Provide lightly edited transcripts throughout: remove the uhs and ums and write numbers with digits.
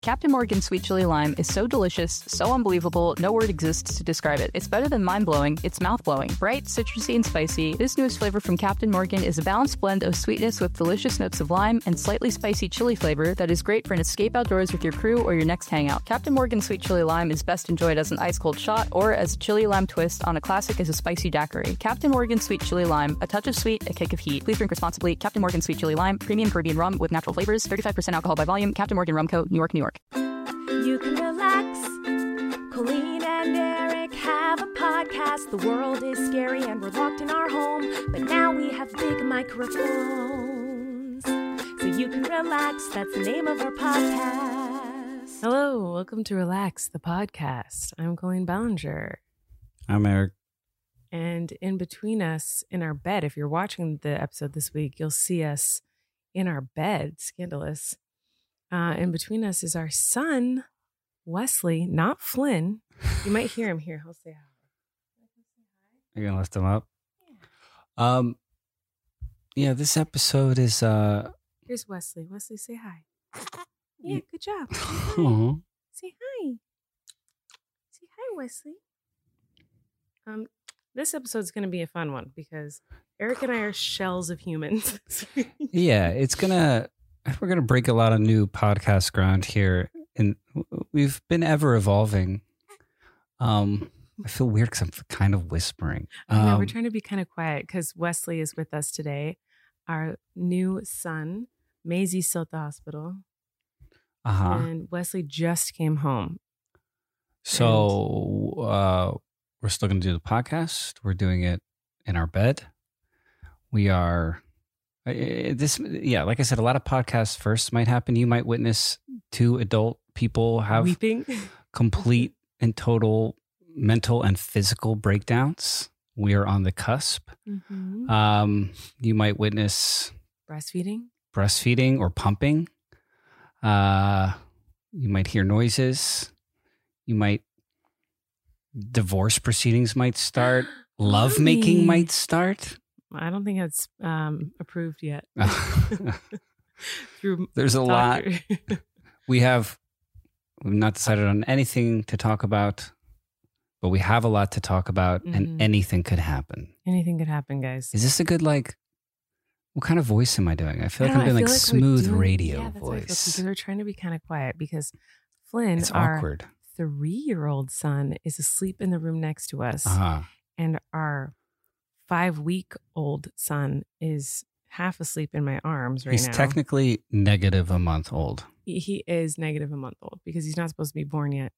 Captain Morgan Sweet Chili Lime is so delicious, so unbelievable, no word exists to describe it. It's better than mind-blowing, it's mouth-blowing. Bright, citrusy, and spicy, this newest flavor from Captain Morgan is a balanced blend of sweetness with delicious notes of lime and slightly spicy chili flavor that is great for an escape outdoors with your crew or your next hangout. Captain Morgan Sweet Chili Lime is best enjoyed as an ice-cold shot or as a chili lime twist on a classic as a spicy daiquiri. Captain Morgan Sweet Chili Lime, a touch of sweet, a kick of heat. Please drink responsibly. Captain Morgan Sweet Chili Lime, premium Caribbean rum with natural flavors, 35% alcohol by volume. Captain Morgan Rum Co., New York, New York. You can relax. Colleen and Eric have a podcast. The world is scary and we're locked in our home, but now we have big microphones, so you can relax. That's the name of our podcast. Hello, welcome to Relax, the podcast. I'm Colleen Ballinger. I'm Eric. And in between us, in our bed, if you're watching the episode this week, you'll see us in our bed, scandalous. In between us is our son, Wesley, not Flynn. You might hear him here. He'll say hi. You're going to lift him up? Yeah, this episode is... Here's Wesley. Wesley, say hi. Yeah, good job. Aww. Say hi. Say hi, Wesley. This episode's going to be a fun one because Eric and I are shells of humans. Yeah, we're going to break a lot of new podcast ground here. And we've been ever evolving. I feel weird because I'm kind of whispering. I know, we're trying to be kind of quiet because Wesley is with us today. Our new son, Maisie's still at the hospital. And Wesley just came home. So we're still going to do the podcast. We're doing it in our bed. We are... like I said, a lot of podcasts first might happen. You might witness two adult people have weeping, complete and total mental and physical breakdowns. We are on the cusp. Mm-hmm. You might witness breastfeeding or pumping. You might hear noises. Divorce proceedings might start. Lovemaking might start. I don't think it's approved yet. There's a lot. We've not decided on anything to talk about, but we have a lot to talk about, and anything could happen. Anything could happen, guys. Is this a good, what kind of voice am I doing? I feel like I'm doing smooth radio voice. Because we're trying to be kind of quiet because Flynn, it's our awkward. 3-year-old son, is asleep in the room next to us. And our 5-week-old son is half asleep in my arms right now. He's technically negative a month old. He is negative a month old because he's not supposed to be born yet.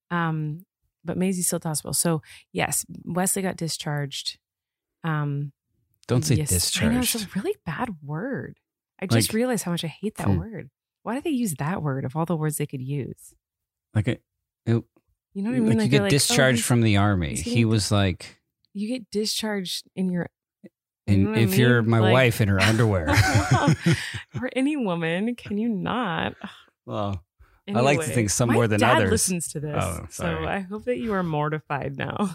But Maisie's still at the hospital. So, yes, Wesley got discharged. Don't say discharged. I know, it's a really bad word. I just realized how much I hate that word. Why do they use that word of all the words they could use? You know what I mean? You get discharged from the army. He was like... You get discharged in your... if you're my wife in her underwear. Or any woman, can you not? Well, anyway, I like to think some more than others. My dad listens to this, so I hope that you are mortified now.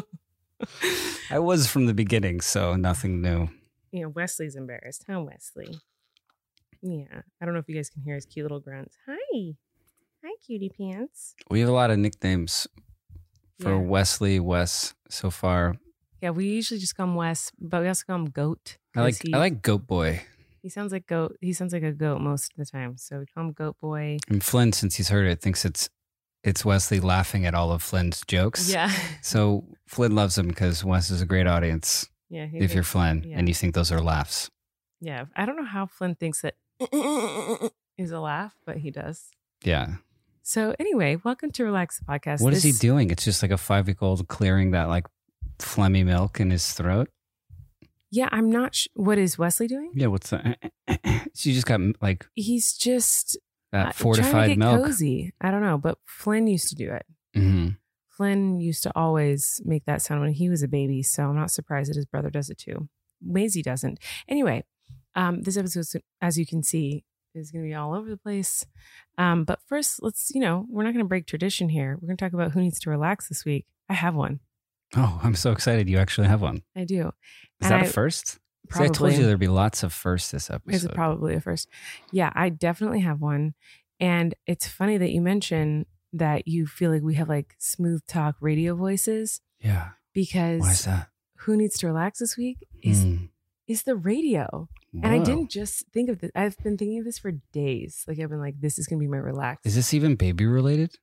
I was from the beginning, so nothing new. Yeah, Wesley's embarrassed. Huh, Wesley? Yeah, I don't know if you guys can hear his cute little grunts. Hi, cutie pants. We have a lot of nicknames for Wesley, Wes so far. Yeah, we usually just call him Wes, but we also call him Goat. I like Goat Boy. He sounds like goat. He sounds like a goat most of the time, so we call him Goat Boy. And Flynn, since he's heard it, thinks it's Wesley laughing at all of Flynn's jokes. Yeah. So Flynn loves him because Wes is a great audience. Yeah. If you're Flynn and you think those are laughs. Yeah, I don't know how Flynn thinks that is a laugh, but he does. Yeah. So anyway, welcome to Relax the Podcast. What is he doing? It's just like a 5-week-old clearing that phlegmy milk in his throat. Yeah, I'm not what is Wesley doing? Yeah, what's that? She just got he's just that fortified trying to get milk. Cozy. I don't know, but Flynn used to do it. Mm-hmm. Flynn used to always make that sound when he was a baby, so I'm not surprised that his brother does it too. Maisie doesn't. Anyway, this episode, as you can see, is going to be all over the place. But first, let's, we're not going to break tradition here. We're going to talk about who needs to relax this week. I have one. Oh, I'm so excited. You actually have one. I do. Is that a first? Probably. I told you there'd be lots of firsts this episode. It's probably a first. Yeah, I definitely have one. And it's funny that you mention that you feel like we have like smooth talk radio voices. Yeah. Because Why is that? Who Needs to Relax this week is the radio. Whoa. And I didn't just think of this. I've been thinking of this for days. Like I've been like, this is going to be my relax. Is this even baby related?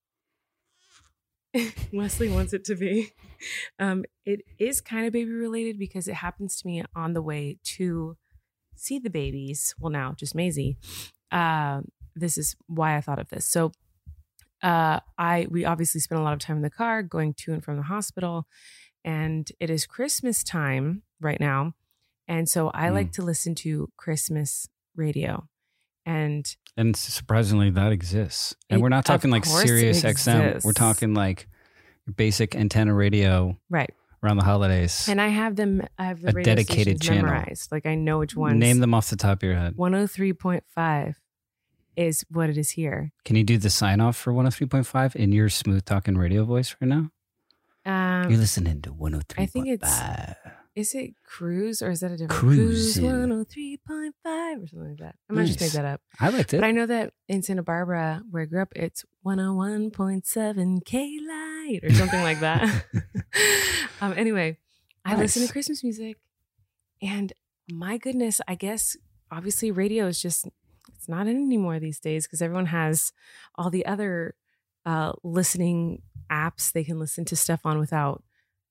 Wesley wants it to be. It is kind of baby related because it happens to me on the way to see the babies. Well, now just Maisie. This is why I thought of this. So we obviously spent a lot of time in the car going to and from the hospital, and it is Christmas time right now. And so I like to listen to Christmas radio. And surprisingly, that exists. And we're not talking like Sirius XM. We're talking like basic antenna radio, right, around the holidays. And I have the radio dedicated channel memorized. Like I know which ones. Name them off the top of your head. 103.5 is what it is here. Can you do the sign off for 103.5 in your smooth talking radio voice right now? You're listening to 103.5. I think is it Cruise or is that a different Cruise 103.5 or something like that? I might just make that up. I liked it. But I know that in Santa Barbara, where I grew up, it's 101.7 K Light or something like that. Anyway, I listen to Christmas music, and my goodness, I guess obviously radio is just, it's not in anymore these days because everyone has all the other listening apps they can listen to stuff on without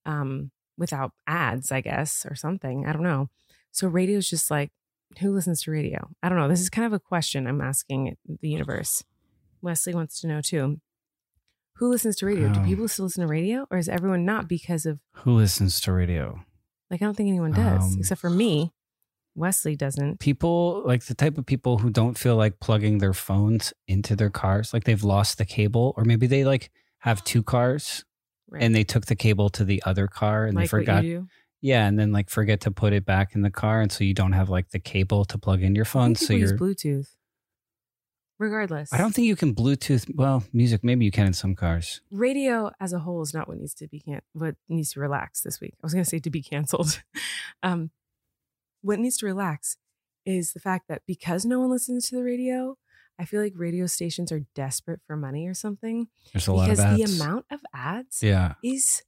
ads, I guess, or something. I don't know. So radio is just like, who listens to radio? I don't know. This is kind of a question I'm asking the universe. Wesley wants to know too. Who listens to radio? Do people still listen to radio, or is everyone not because of who listens to radio? Like, I don't think anyone does, except for me. Wesley doesn't. People, like the type of people who don't feel like plugging their phones into their cars, like they've lost the cable, or maybe they like have two cars. Right. And they took the cable to the other car and like they forgot. What you do? Yeah. And then like forget to put it back in the car. And so you don't have like the cable to plug in your phone. So you're use Bluetooth. Regardless. I don't think you can Bluetooth. Well, music, maybe you can in some cars. Radio as a whole is not what needs to relax this week. I was going to say to be canceled. What needs to relax is the fact that because no one listens to the radio, I feel like radio stations are desperate for money or something. There's a lot of ads. Because the amount of ads is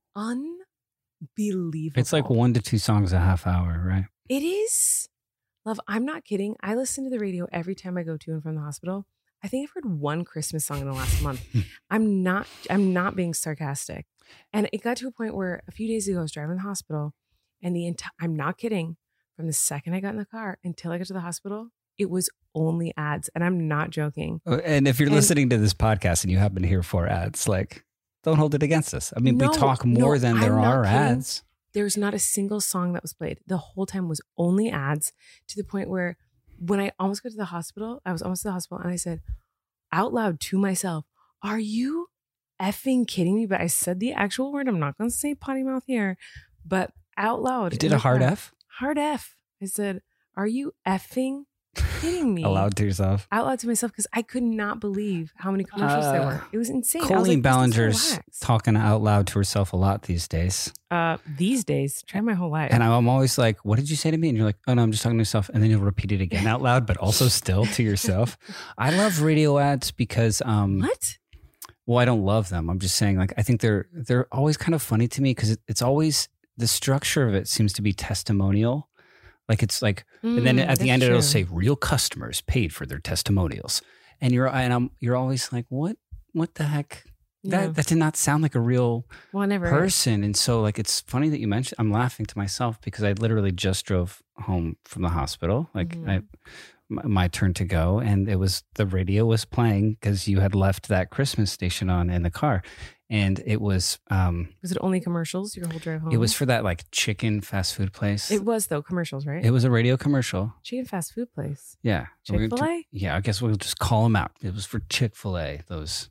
unbelievable. It's like 1 to 2 songs a half hour, right? It is. Love, I'm not kidding. I listen to the radio every time I go to and from the hospital. I think I've heard one Christmas song in the last month. I'm not being sarcastic. And it got to a point where a few days ago I was driving to the hospital, and I'm not kidding. From the second I got in the car until I got to the hospital, it was only ads, and I'm not joking. And if you're listening to this podcast and you happen to hear 4 ads, like, don't hold it against us. I mean, we talk more than there are ads. There's not a single song that was played. The whole time was only ads, to the point where when I almost got to the hospital, I was almost to the hospital, and I said out loud to myself, "Are you effing kidding me?" But I said the actual word. I'm not going to say potty mouth here, but out loud. You did a hard F? Hard F. I said, "Are you effing kidding me?" Aloud to yourself? Out loud to myself, because I could not believe how many commercials there were. It was insane. Colleen Ballinger's talking out loud to herself a lot these days. These days, try my whole life. And I'm always like, "What did you say to me?" And you're like, "Oh no, I'm just talking to myself." And then you'll repeat it again out loud, but also still to yourself. I love radio ads because what? Well, I don't love them. I'm just saying, like, I think they're always kind of funny to me because it's always, the structure of it seems to be testimonial. Like it's like, and then at the end it'll say real customers paid for their testimonials, and you're always like, what the heck? That did not sound like a real person. And so like, it's funny that you mentioned. I'm laughing to myself because I literally just drove home from the hospital. Like my turn to go, and the radio was playing because you had left that Christmas station on in the car. And it was... was it only commercials your whole drive home? It was for that like chicken fast food place. It was though, commercials, right? It was a radio commercial. Chicken fast food place? Yeah. Chick-fil-A? Yeah, I guess we'll just call them out. It was for Chick-fil-A, those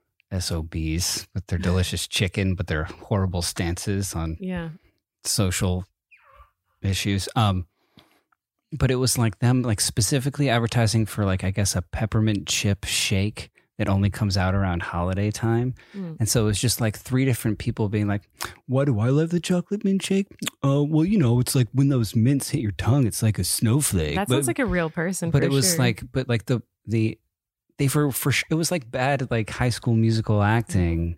SOBs with their delicious chicken, but their horrible stances on social issues. But it was like them like specifically advertising for like, I guess, a peppermint chip shake that only comes out around holiday time. And so it was just like 3 different people being like, "Why do I love the chocolate mint shake? Well, you know, it's like when those mints hit your tongue, it's like a snowflake." That sounds like a real person. But it was like, but like they they were it was like bad like High School Musical acting.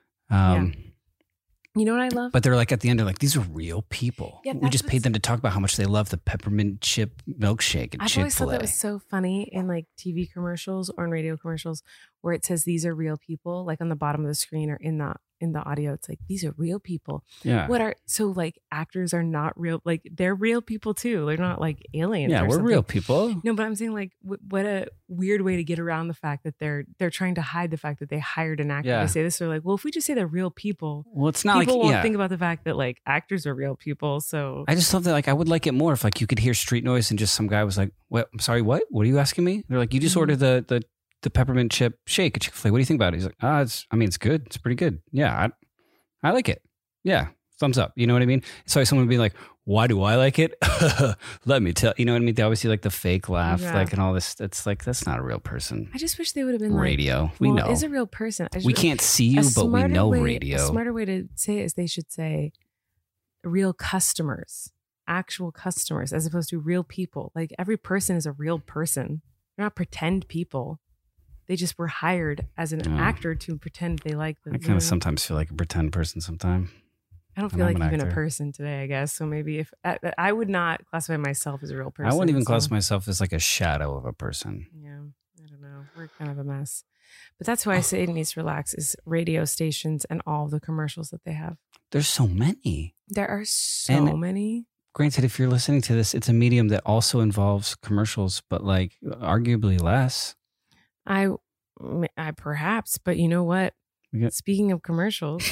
You know what I love? But they're like at the end, they're like, these are real people. Yeah, we just paid them to talk about how much they love the peppermint chip milkshake at I've always thought Chick-fil-A. that was so funny in like TV commercials or in radio commercials where it says these are real people, like on the bottom of the screen or in the audio. It's like, these are real people. Yeah. So like actors are not real, like they're real people too. They're not like aliens. Yeah, or we're something. real people. No, but I'm saying like, what a weird way to get around the fact that they're trying to hide the fact that they hired an actor to say this. They're like, well, if we just say they're real people, well, it's not people like won't think about the fact that like actors are real people. So I just love that. Like, I would like it more if like you could hear street noise and just some guy was like, "What? I'm sorry, what? What are you asking me?" They're like, "You just ordered the peppermint chip shake at Chick-fil-A. What do you think about it?" He's like, it's good. It's pretty good. Yeah, I like it. Yeah, thumbs up. You know what I mean? So someone would be like, "Why do I like it?" Let me tell you know what I mean? They always see like the fake laugh, like and all this. It's like that's not a real person. I just wish they would have been radio. Like, we well, know is a real person. We can't see you, but we know radio. A smarter way to say it is they should say real customers, actual customers, as opposed to real people. Like every person is a real person. They're not pretend people. They just were hired as an actor to pretend they like them. I kind of sometimes feel like a pretend person sometimes. I don't feel like even a person today, I guess. So maybe if I would not classify myself as a real person. I wouldn't even classify myself as like a shadow of a person. Yeah, I don't know. We're kind of a mess. But that's why I say it needs to relax is radio stations and all the commercials that they have. There's so many. There are so many. Granted, if you're listening to this, it's a medium that also involves commercials, but like arguably less. I perhaps, but you know what? Speaking of commercials,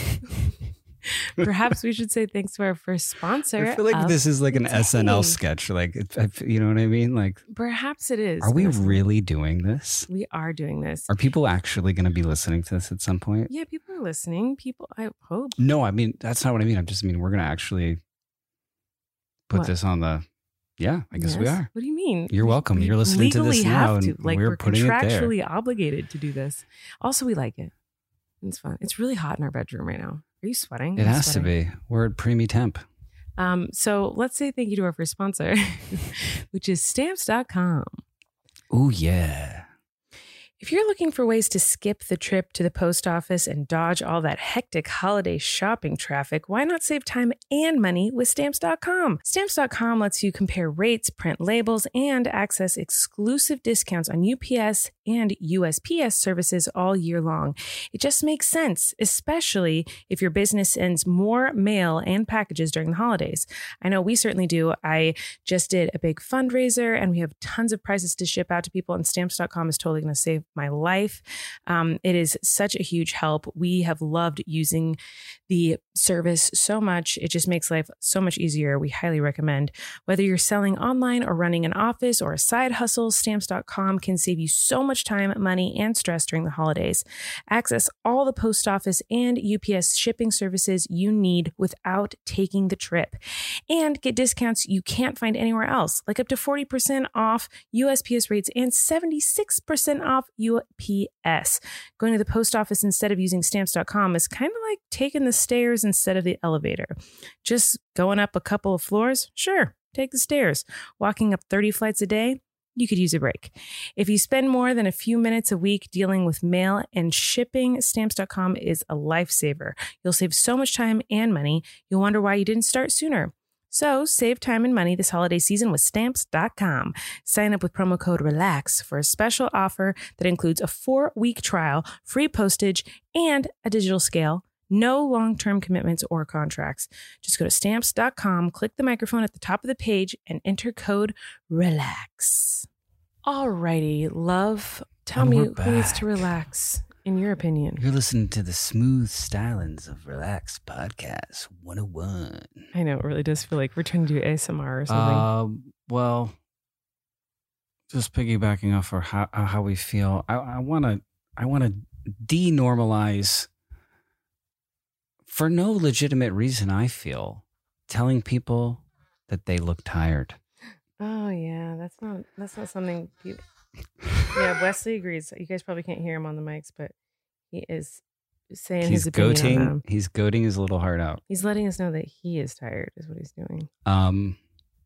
perhaps we should say thanks to our first sponsor. I feel like this is like an SNL sketch. Like, you know what I mean? Like, perhaps it is. Are we really doing this? We are doing this. Are people actually going to be listening to this at some point? Yeah, people are listening. People, I hope. No, I mean, that's not what I mean. We're going to actually put this on the. Yeah, I guess we are. What do you mean? You're welcome. You're listening to this now, and we're putting it there. We're contractually obligated to do this. Also, we like it. It's fun. It's really hot in our bedroom right now. Are you sweating? It has to be. We're at preemie temp. So let's say thank you to our first sponsor, which is Stamps.com. Oh, yeah. If you're looking for ways to skip the trip to the post office and dodge all that hectic holiday shopping traffic, why not save time and money with Stamps.com? Stamps.com lets you compare rates, print labels, and access exclusive discounts on UPS and USPS services all year long. It just makes sense, especially if your business sends more mail and packages during the holidays. I know we certainly do. I just did a big fundraiser and we have tons of prizes to ship out to people, and Stamps.com is totally going to save my life. It is such a huge help. We have loved using the service so much. It just makes life so much easier. We highly recommend. Whether you're selling online or running an office or a side hustle, Stamps.com can save you so much time, money, and stress during the holidays. Access all the post office and UPS shipping services you need without taking the trip. And get discounts you can't find anywhere else, like up to 40% off USPS rates and 76% off UPS. Going to the post office instead of using Stamps.com is kind of like taking the stairs instead of the elevator. Just going up a couple of floors? Sure, take the stairs. Walking up 30 flights a day? You could use a break. If you spend more than a few minutes a week dealing with mail and shipping, Stamps.com is a lifesaver. You'll save so much time and money. You'll wonder why you didn't start sooner. So save time and money this holiday season with Stamps.com. Sign up with promo code RELAX for a special offer that includes a 4-week trial, free postage, and a digital scale. No long-term commitments or contracts. Just go to Stamps.com, click the microphone at the top of the page, and enter code RELAX. Alrighty, love. Tell me who needs to relax, in your opinion. You're listening to the Smooth Stylings of Relax Podcast 101. I know, it really does feel like we're trying to do ASMR or something. Well, just piggybacking off of how we feel, I want to denormalize, for no legitimate reason, I feel, telling people that they look tired. Oh yeah, that's not something people. Yeah, Wesley agrees. You guys probably can't hear him on the mics, but he is saying his opinion on them. He's goating his little heart out. He's letting us know that he is tired, is what he's doing.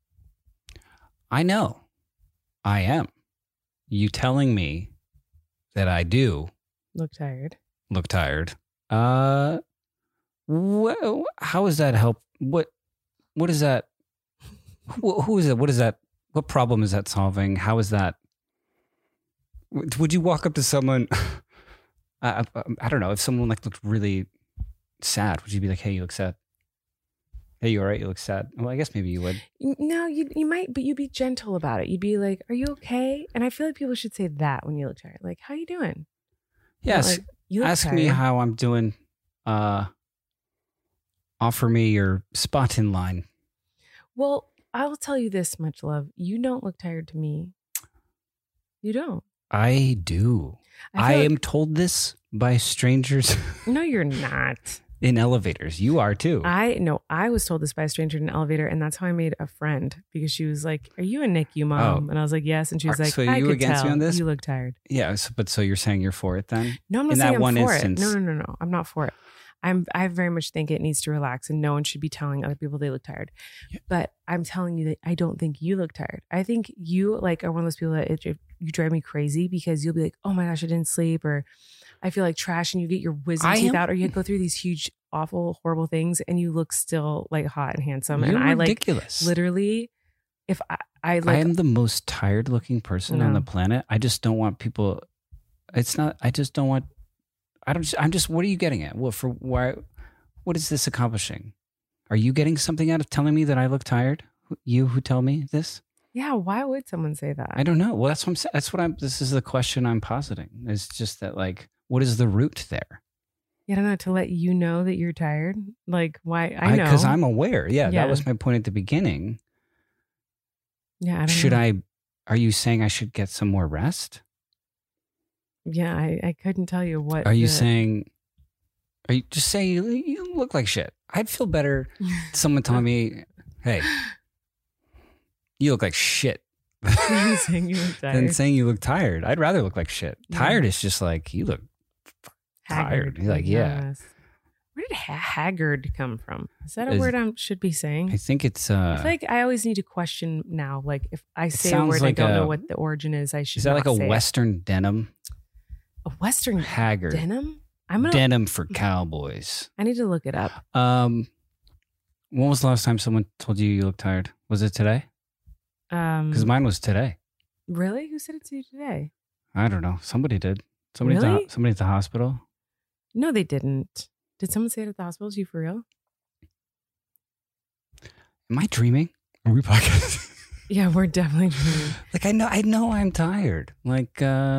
I know. I am. You telling me that I do Look tired. look tired. How does that help? What is that? Who is it? What is that? What problem is that solving? How is that? Would you walk up to someone? I don't know. If someone like looked really sad, would you be like, "Hey, you look sad"? Hey, you all right? You look sad. Well, I guess maybe you would. No, you might, but you'd be gentle about it. You'd be like, "Are you okay?" And I feel like people should say that when you look tired. Like, "How you doing?" Yes. Like, you look Ask me tired. how I'm doing. Offer me your spot in line. Well, I will tell you this much, love. You don't look tired to me. You don't. I do. I feel am told this by strangers No, you're not. in elevators. You are too. I was told this by a stranger in an elevator, and that's how I made a friend, because she was like, "Are you a NICU mom?" Oh. And I was like, "Yes." And she was like, So "I you could against tell me on this? you look tired." Yeah, but so you're saying you're for it then? No, I'm not In saying that I'm one for instance. it. No. I'm not for it. I very much think it needs to relax, and no one should be telling other people they look tired. Yeah. But I'm telling you that I don't think you look tired. I think you like are one of those people that you drive me crazy, because you'll be like, "Oh my gosh, I didn't sleep," or "I feel like trash," and you get your wisdom teeth out, or you go through these huge, awful, horrible things, and you look still like hot and handsome. You're and I ridiculous. like literally, if I I am the most tired looking person on No. the planet. I just don't want people. It's not. I just don't want. I'm just. What are you getting at? Why? What is this accomplishing? Are you getting something out of telling me that I look tired? You who tell me this? yeah. Why would someone say that? I don't know. Well, that's what I'm saying. That's what I'm. This is the question I'm positing. It's just that, like, what is the root there? Yeah, I don't know, to let you know that you're tired. Like, why? I know Because I'm aware. Yeah, Yeah. that was my point at the beginning. Yeah, I don't Should know. I? Are you saying I should get some more rest? Yeah, I couldn't tell you what. Are you saying? Are you just saying you look like shit? I'd feel better. Someone telling me, "Hey, you look like shit," saying you look than tired? saying you look tired. I'd rather look like shit. Yeah. Tired is just like you look tired. You're like, yeah. yes. Where did haggard come from? Is that a Is- word I should be saying? I think it's. I feel like I always need to question now. Like, if I say a sounds word like I don't a- know what the origin is, I should. Is that like not a say it. Western denim? A Western Haggard. denim? I'm gonna. Denim for cowboys. I need to look it up. When was the last time someone told you look tired? Was it today? Because mine was today. Really? Who said it to you today? I don't know. Somebody did. Somebody Really? somebody at the hospital. No, they didn't. Did someone say it at the hospital? Is you for real? Am I dreaming? Are we podcasting? Yeah, we're definitely dreaming. Like I know I'm tired. Like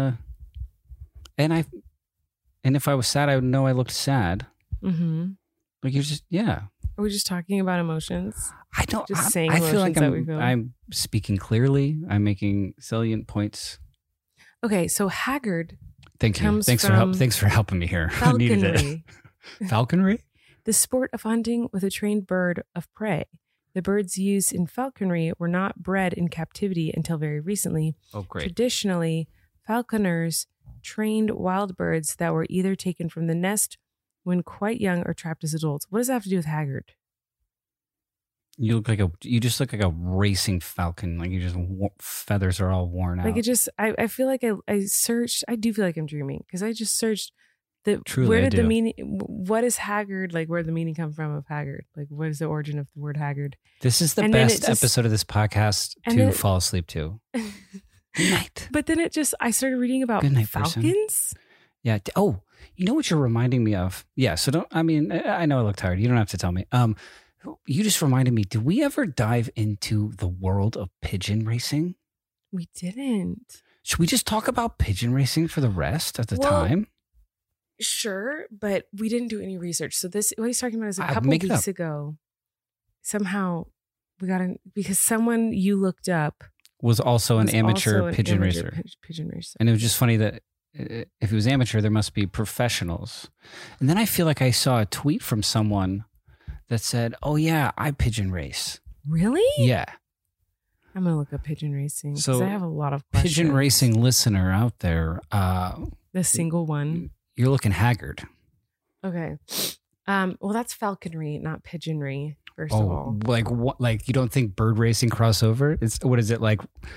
and if I was sad, I would know I looked sad. Mm-hmm. Like you're just Are we just talking about emotions? I don't. Just I, saying I feel like emotions that we feel. I'm speaking clearly. I'm making salient points. Okay, so haggard, Thank you. Comes Thanks from for helping me here. I needed it. falconry, Falconry? the sport of hunting with a trained bird of prey. The birds used in falconry were not bred in captivity until very recently. Oh, great. Traditionally, falconers trained wild birds that were either taken from the nest when quite young or trapped as adults. What does that have to do with haggard? You just look like a racing falcon. Like you just feathers are all worn out. Like it just, I feel like I searched. I do feel like I'm dreaming because I just searched the Truly, where I did the do. meaning? What is haggard? Like where did the meaning come from of haggard? Like what is the origin of the word haggard? This is the And then best it just- episode of this podcast and then to it- fall asleep to. Good night. But then I started reading about Good night, person. falcons. Yeah. Oh, you know what you're reminding me of? Yeah. So I know I look tired. You don't have to tell me. You just reminded me. Did we ever dive into the world of pigeon racing? We didn't. Should we just talk about pigeon racing for the rest of the Well, time? Sure, but we didn't do any research. So what he's talking about is a I'll couple make it weeks up. ago. Somehow we got in because someone you looked up Was also an was amateur also an pigeon amateur racer. Pigeon racer. And it was just funny that if it was amateur, there must be professionals. And then I feel like I saw a tweet from someone that said, "Oh yeah, I pigeon race." Really? Yeah, I'm gonna look up pigeon racing because So, I have a lot of questions. pigeon racing listener out there, The single one. you're looking haggard. Okay. Well, that's falconry, not pigeonry. First of Oh, all, like what? Like you don't think bird racing crossover? It's what is it like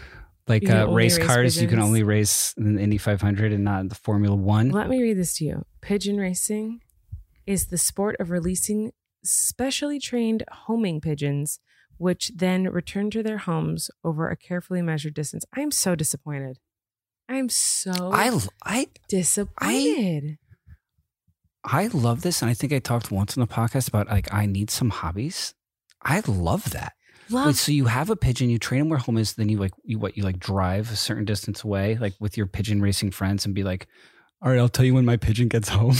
Like You can only race race cars, you can pigeons. only race in the Indy 500 and not the Formula One. Let me read this to you. Pigeon racing is the sport of releasing specially trained homing pigeons, which then return to their homes over a carefully measured distance. I am so disappointed. I am so disappointed. I love this, and I think I talked once on the podcast about like I need some hobbies. I love that. Wait, so you have a pigeon, you train him where home is, then you drive a certain distance away, like with your pigeon racing friends, and be like, "All right, I'll tell you when my pigeon gets home."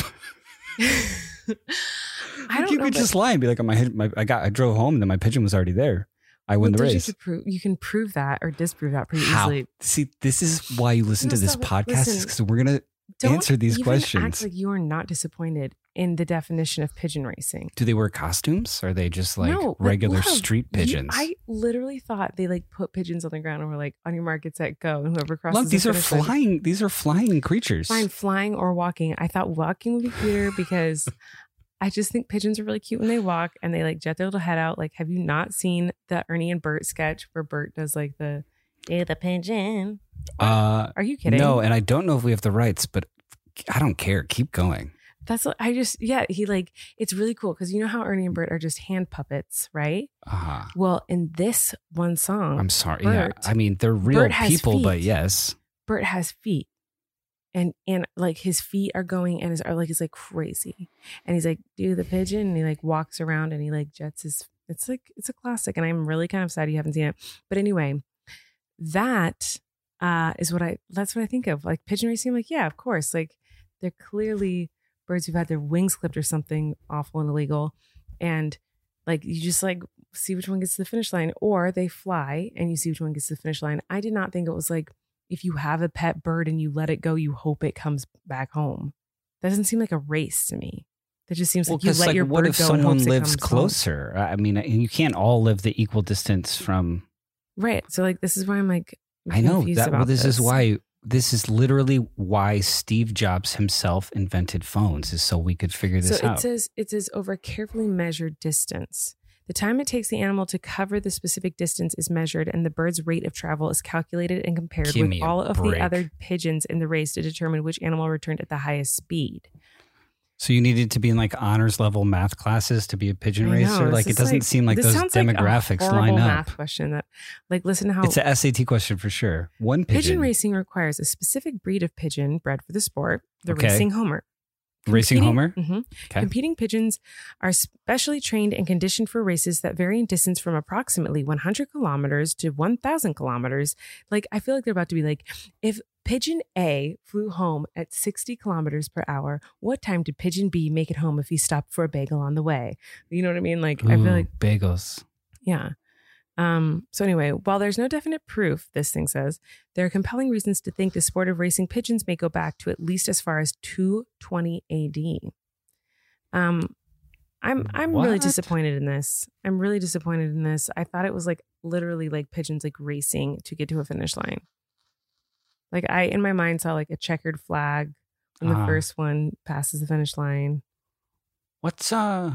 I don't you know, could just lie and be like, I drove home, and then my pigeon was already there. I win the race. You can prove that or disprove that pretty How? easily. See, this is why you listen to this podcast, because we're gonna Don't answer these even questions. act like you are not disappointed in the definition of pigeon racing. Do they wear costumes? Or are they just like No, but regular love, street pigeons? I literally thought they like put pigeons on the ground and were like, on your mark, get set, go. And whoever crosses Look, these the are finish line- flying. These are flying creatures. Fine, flying or walking. I thought walking would be cuter because I just think pigeons are really cute when they walk and they like jet their little head out. Like, have you not seen the Ernie and Bert sketch where Bert does like the pigeon? Are you kidding? No, and I don't know if we have the rights, but I don't care. Keep going. That's he like, it's really cool because you know how Ernie and Bert are just hand puppets, right? Well, in this one song, I'm sorry. Bert, I mean, they're real Bert has people, but feet. yes. Bert has feet. And like his feet are going and he's like crazy. And he's like, do the pigeon. And he like walks around and he like jets his, it's a classic. And I'm really kind of sad you haven't seen it. But anyway, that's what I think of. Like pigeon racing. I'm like, yeah, of course. Like they're clearly birds who've had their wings clipped or something awful and illegal. And like, you just like see which one gets to the finish line, or they fly and you see which one gets to the finish line. I did not think it was like, if you have a pet bird and you let it go, you hope it comes back home. That doesn't seem like a race to me. That just seems like you let your what bird if go and someone hopes it lives comes home. closer? I mean, you can't all live the equal distance from. Right. So like, this is why I'm like, I know confused that. about Well, this is why. This is literally why Steve Jobs himself invented phones, is so we could figure this out. So it says over a carefully measured distance. The time it takes the animal to cover the specific distance is measured, and the bird's rate of travel is calculated and compared Give with me a all of break. the other pigeons in the race to determine which animal returned at the highest speed. So you needed to be in like honors level math classes to be a pigeon I know, racer? this Like it is doesn't seem like this those sounds like a demographics horrible line up. math question that, like, listen to how It's a SAT question for sure. One pigeon pigeon. racing requires a specific breed of pigeon bred for the sport, the Okay. racing homer. Racing homer? Mhm. Okay. Competing pigeons are specially trained and conditioned for races that vary in distance from approximately 100 kilometers to 1,000 kilometers. Like, I feel like they're about to be like, if pigeon A flew home at 60 kilometers per hour, what time did pigeon B make it home if he stopped for a bagel on the way? You know what I mean? Like, I feel Ooh, like, bagels. yeah. So anyway, while there's no definite proof, this thing says, there are compelling reasons to think the sport of racing pigeons may go back to at least as far as 220 AD. I'm really What? disappointed in this. I'm really disappointed in this. I thought it was like literally like pigeons like racing to get to a finish line. Like I, in my mind, saw like a checkered flag when the first one passes the finish line. What's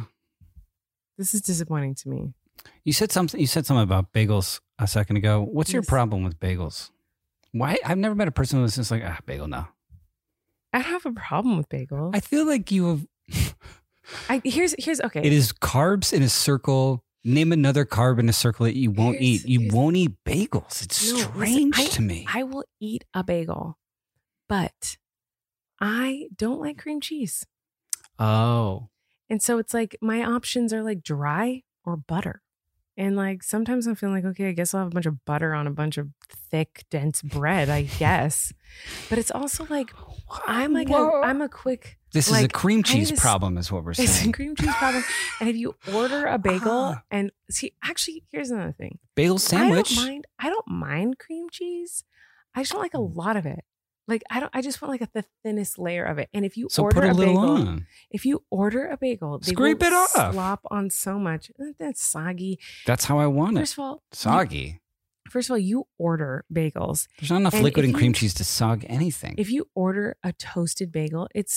This is disappointing to me. You said something about bagels a second ago. What's your Yes. problem with bagels? Why? I've never met a person who's just like, bagel no. I don't have a problem with bagels. I feel like you have Here's okay. it is carbs in a circle. Name another carb in a circle that you won't eat. You won't eat bagels. It's No, listen, strange to me. I will eat a bagel, but I don't like cream cheese. Oh. And so it's like my options are like dry or butter. And like sometimes I'm feeling like, okay, I guess I'll have a bunch of butter on a bunch of thick, dense bread, I guess. But it's also like I'm a quick. This is like, a cream I cheese need problem, is what we're It's a saying. cream cheese problem. And if you order a bagel and see, actually, here's another thing. Bagel sandwich. I don't mind cream cheese. I just don't like a lot of it. Like I just want like the thinnest layer of it. And if you So order put a little bagel, on. if you order a bagel, they Scrape will it off. slop on so much. That's soggy. That's how I want First it. of all, Soggy. you order bagels. There's not enough and liquid if in cream you- cheese to sog anything. If you order a toasted bagel, it's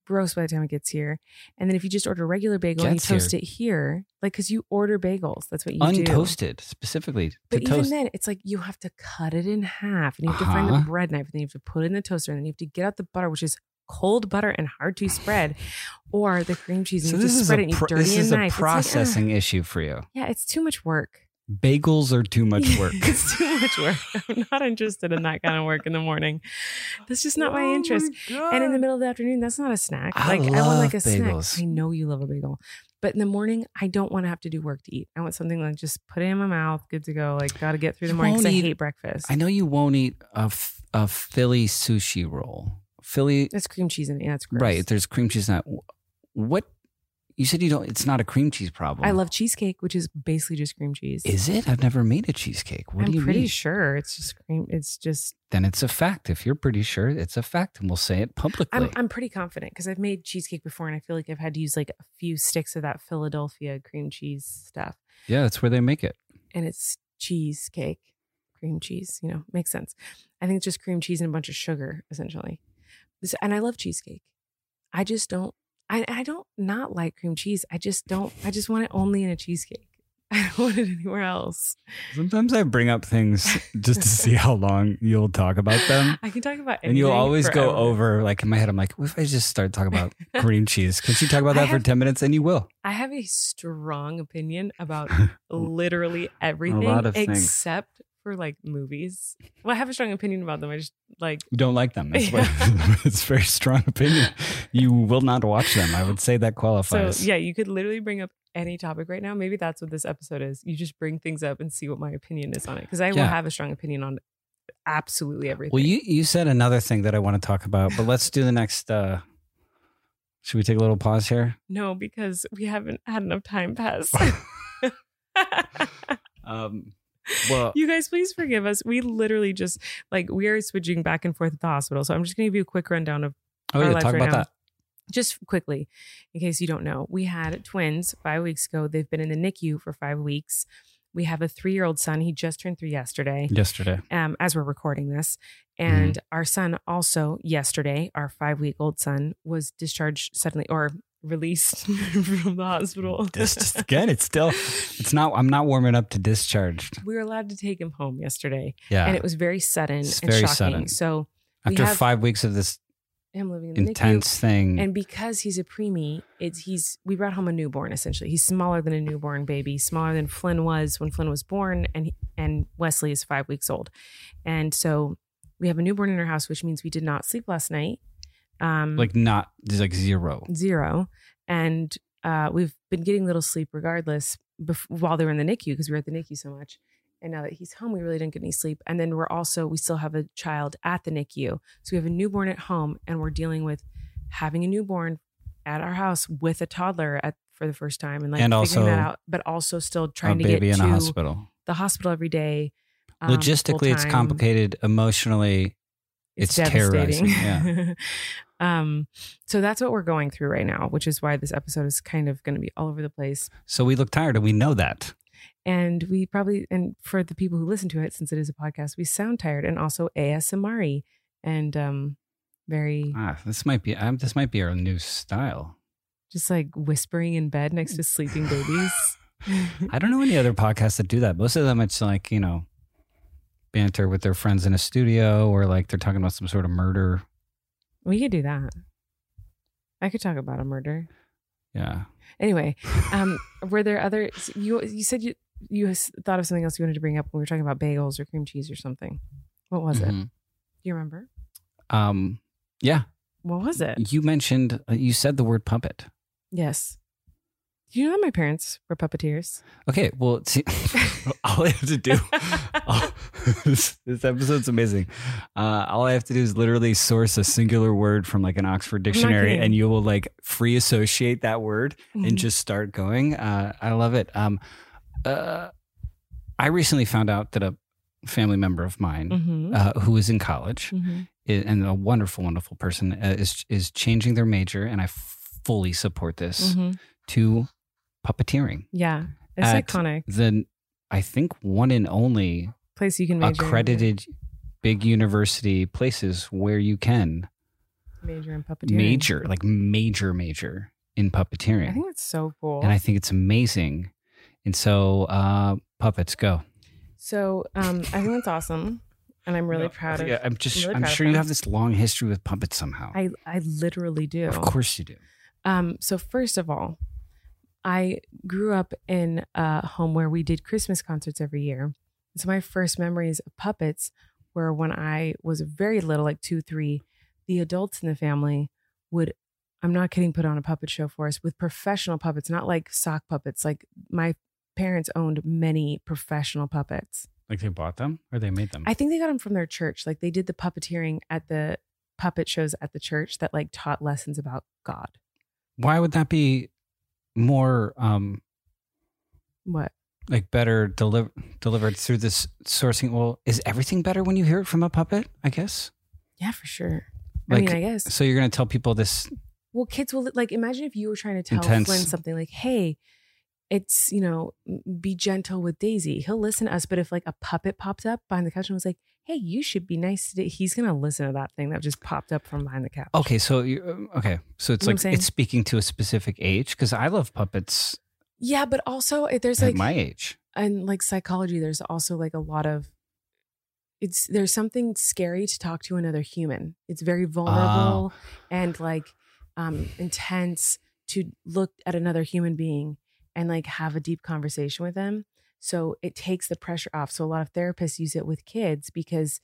gross by the time it gets here. And then if you just order a regular bagel and you toast it here, like, because you order bagels, that's what you do. Untoasted, specifically. But even then, it's like you have to cut it in half and you have to find the bread knife and then you have to put it in the toaster and then you have to get out the butter, which is cold butter and hard to spread, or the cream cheese and you have to spread it and you dirty a knife. This is a processing issue for you. Yeah, it's too much work. Bagels are too much work. It's too much work. I'm not interested in that kind of work in the morning. That's just not my interest. And in the middle of the afternoon, that's not a snack. I want like a bagels. Snack. I know you love a bagel. But in the morning, I don't want to have to do work to eat. I want something like just put it in my mouth, good to go. Like, got to get through the morning because I hate breakfast. I know you won't eat a Philly sushi roll. Philly. That's cream cheese in it. Yeah, that's gross. Right. There's cream cheese in that. What? You said you don't, it's not a cream cheese problem. I love cheesecake, which is basically just cream cheese. Is it? I've never made a cheesecake. What do you mean? I'm pretty sure it's just cream. It's just. Then it's a fact. If you're pretty sure, it's a fact and we'll say it publicly. I'm pretty confident because I've made cheesecake before and I feel like I've had to use like a few sticks of that Philadelphia cream cheese stuff. Yeah, that's where they make it. And it's cheesecake, cream cheese, makes sense. I think it's just cream cheese and a bunch of sugar, essentially. And I love cheesecake. I just don't. I don't not like cream cheese. I just want it only in a cheesecake. I don't want it anywhere else. Sometimes I bring up things just to see how long you'll talk about them. I can talk about anything. And you'll always forever. go over, like in my head, I'm like, what if I just start talking about cream cheese? Can you talk about that for 10 minutes? And you will. I have a strong opinion about literally everything a lot of except for like movies. Well, I have a strong opinion about them. I just like don't like them. That's it's a very strong opinion. You will not watch them. I would say that qualifies. So yeah, you could literally bring up any topic right now. Maybe that's what this episode is. You just bring things up and see what my opinion is on it. Because I will have a strong opinion on absolutely everything. Well, you said another thing that I want to talk about, but let's do the next. Should we take a little pause here? No, because we haven't had enough time pass. Well, you guys, please forgive us. We literally just we are switching back and forth at the hospital. So I'm just going to give you a quick rundown of our lives talk right about now. that. Just quickly, in case you don't know, we had twins 5 weeks ago. They've been in the NICU for 5 weeks. We have a 3-year-old son. He just turned 3 yesterday. As we're recording this. And our son also yesterday, our 5-week-old son, was discharged suddenly or released from the hospital. Again, I'm not warming up to discharged. We were allowed to take him home yesterday. Yeah. And it was very sudden and very shocking. Sudden. So after 5 weeks of this him living in the intense NICU, thing. and because he's a preemie, we brought home a newborn essentially. He's smaller than a newborn baby, smaller than Flynn was when Flynn was born, and Wesley is 5 weeks old. And so we have a newborn in our house, which means we did not sleep last night. Zero. And we've been getting little sleep regardless while they were in the NICU because we were at the NICU so much. And now that he's home, we really didn't get any sleep. And then we still have a child at the NICU. So we have a newborn at home and we're dealing with having a newborn at our house with a toddler for the first time and figuring that out, but also still trying to get to the hospital every day. Logistically, it's complicated. Emotionally, it's terrorizing. Yeah. So that's what we're going through right now, which is why this episode is kind of going to be all over the place. So we look tired and we know that. And and for the people who listen to it, since it is a podcast, we sound tired and also ASMR-y and very. This might be our new style. Just like whispering in bed next to sleeping babies. I don't know any other podcasts that do that. Most of them, it's like, banter with their friends in a studio or like they're talking about some sort of murder. We could do that. I could talk about a murder. Yeah. Anyway, were there other? You said you thought of something else you wanted to bring up when we were talking about bagels or cream cheese or something. What was it? Do you remember? Yeah. What was it? You mentioned. You said the word puppet. Yes. Do you know that my parents were puppeteers? Okay, well, see, all I have to do, this episode's amazing. All I have to do is literally source a singular word from like an Oxford dictionary and you will like free associate that word and just start going. I love it. I recently found out that a family member of mine who is in college and a wonderful, wonderful person is changing their major, and I fully support this, to puppeteering. Yeah, it's iconic. I think one and only place you can major accredited big university places where you can Major in puppeteering. Major in puppeteering. I think that's so cool. And I think it's amazing. And so, puppets, go. So I think that's awesome. And I'm really proud of. Yeah, I'm really sure you have this long history with puppets somehow. I literally do. Of course you do. So first of all, I grew up in a home where we did Christmas concerts every year. So my first memories of puppets were when I was very little, like 2, 3. The adults in the family would, I'm not kidding, put on a puppet show for us with professional puppets, not like sock puppets. Like my parents owned many professional puppets. Like they bought them or they made them? I think they got them from their church. Like they did the puppeteering at the puppet shows at the church that like taught lessons about God. Why would that be more what? Like better delivered through this sourcing? Well, is everything better when you hear it from a puppet, I guess? Yeah, for sure. Like, I guess. So you're going to tell people this? Well, kids will, like, imagine if you were trying to tell intense. Flynn something like, hey, it's, be gentle with Daisy. He'll listen to us. But if like a puppet popped up behind the couch and was like, hey, you should be nice today, he's going to listen to that thing that just popped up from behind the couch. Okay. So it's like, it's speaking to a specific age, because I love puppets. Yeah. But also there's at like my age. And like psychology, there's also like a lot of, there's something scary to talk to another human. It's very vulnerable and like intense to look at another human being and like have a deep conversation with them. So it takes the pressure off. So a lot of therapists use it with kids because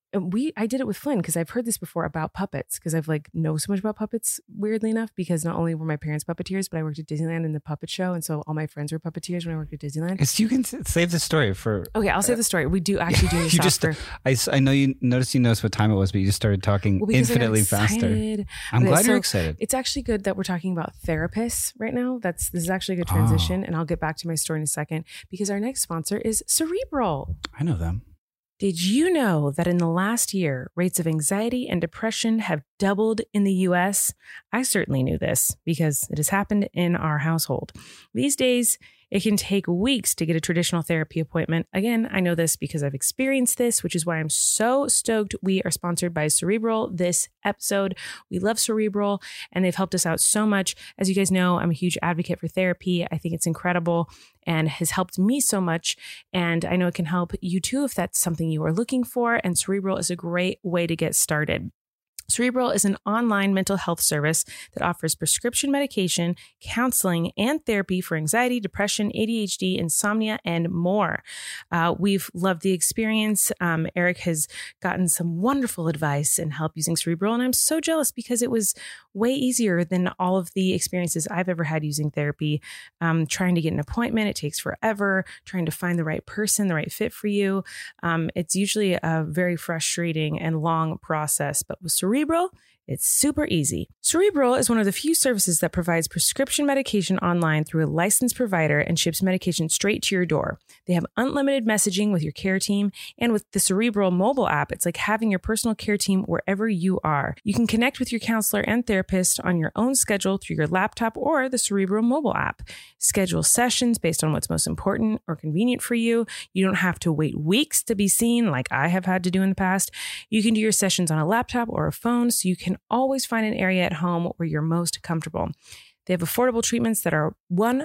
I did it with Flynn because I've heard this before about puppets because I've like know so much about puppets, weirdly enough, because not only were my parents puppeteers, but I worked at Disneyland in the puppet show. And so all my friends were puppeteers when I worked at Disneyland. You can save the story for... Okay, I'll save the story. We do actually do this I know you noticed what time it was, but you just started talking infinitely faster. I'm glad you're excited. It's actually good that we're talking about therapists right now. This is actually a good transition. And I'll get back to my story in a second because our next sponsor is Cerebral. I know them. Did you know that in the last year, rates of anxiety and depression have doubled in the US? I certainly knew this because it has happened in our household. These days, it can take weeks to get a traditional therapy appointment. Again, I know this because I've experienced this, which is why I'm so stoked we are sponsored by Cerebral this episode. We love Cerebral and they've helped us out so much. As you guys know, I'm a huge advocate for therapy. I think it's incredible and has helped me so much. And I know it can help you too if that's something you are looking for. And Cerebral is a great way to get started. Cerebral is an online mental health service that offers prescription medication, counseling, and therapy for anxiety, depression, ADHD, insomnia, and more. We've loved the experience. Eric has gotten some wonderful advice and help using Cerebral, and I'm so jealous because it was way easier than all of the experiences I've ever had using therapy. Trying to get an appointment, it takes forever. Trying to find the right person, the right fit for you. It's usually a very frustrating and long process, but with Cerebral, it's super easy. Cerebral is one of the few services that provides prescription medication online through a licensed provider and ships medication straight to your door. They have unlimited messaging with your care team, and with the Cerebral mobile app, it's like having your personal care team wherever you are. You can connect with your counselor and therapist on your own schedule through your laptop or the Cerebral mobile app. Schedule sessions based on what's most important or convenient for you. You don't have to wait weeks to be seen like I have had to do in the past. You can do your sessions on a laptop or a phone, so you can always find an area at home where you're most comfortable. They have affordable treatments that are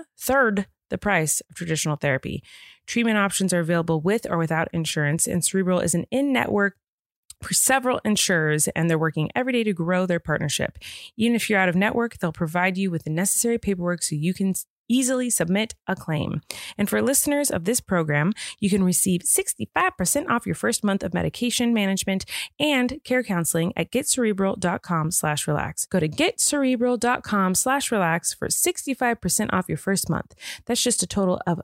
1/3 the price of traditional therapy. Treatment options are available with or without insurance, and Cerebral is an in-network for several insurers, and they're working every day to grow their partnership. Even if you're out of network, they'll provide you with the necessary paperwork so you can easily submit a claim. And for listeners of this program, you can receive 65% off your first month of medication management and care counseling at getcerebral.com/relax. Go to getcerebral.com/relax for 65% off your first month. That's just a total of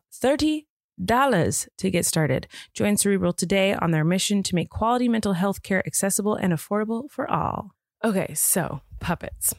$30 to get started. Join Cerebral today on their mission to make quality mental health care accessible and affordable for all. Okay, so puppets.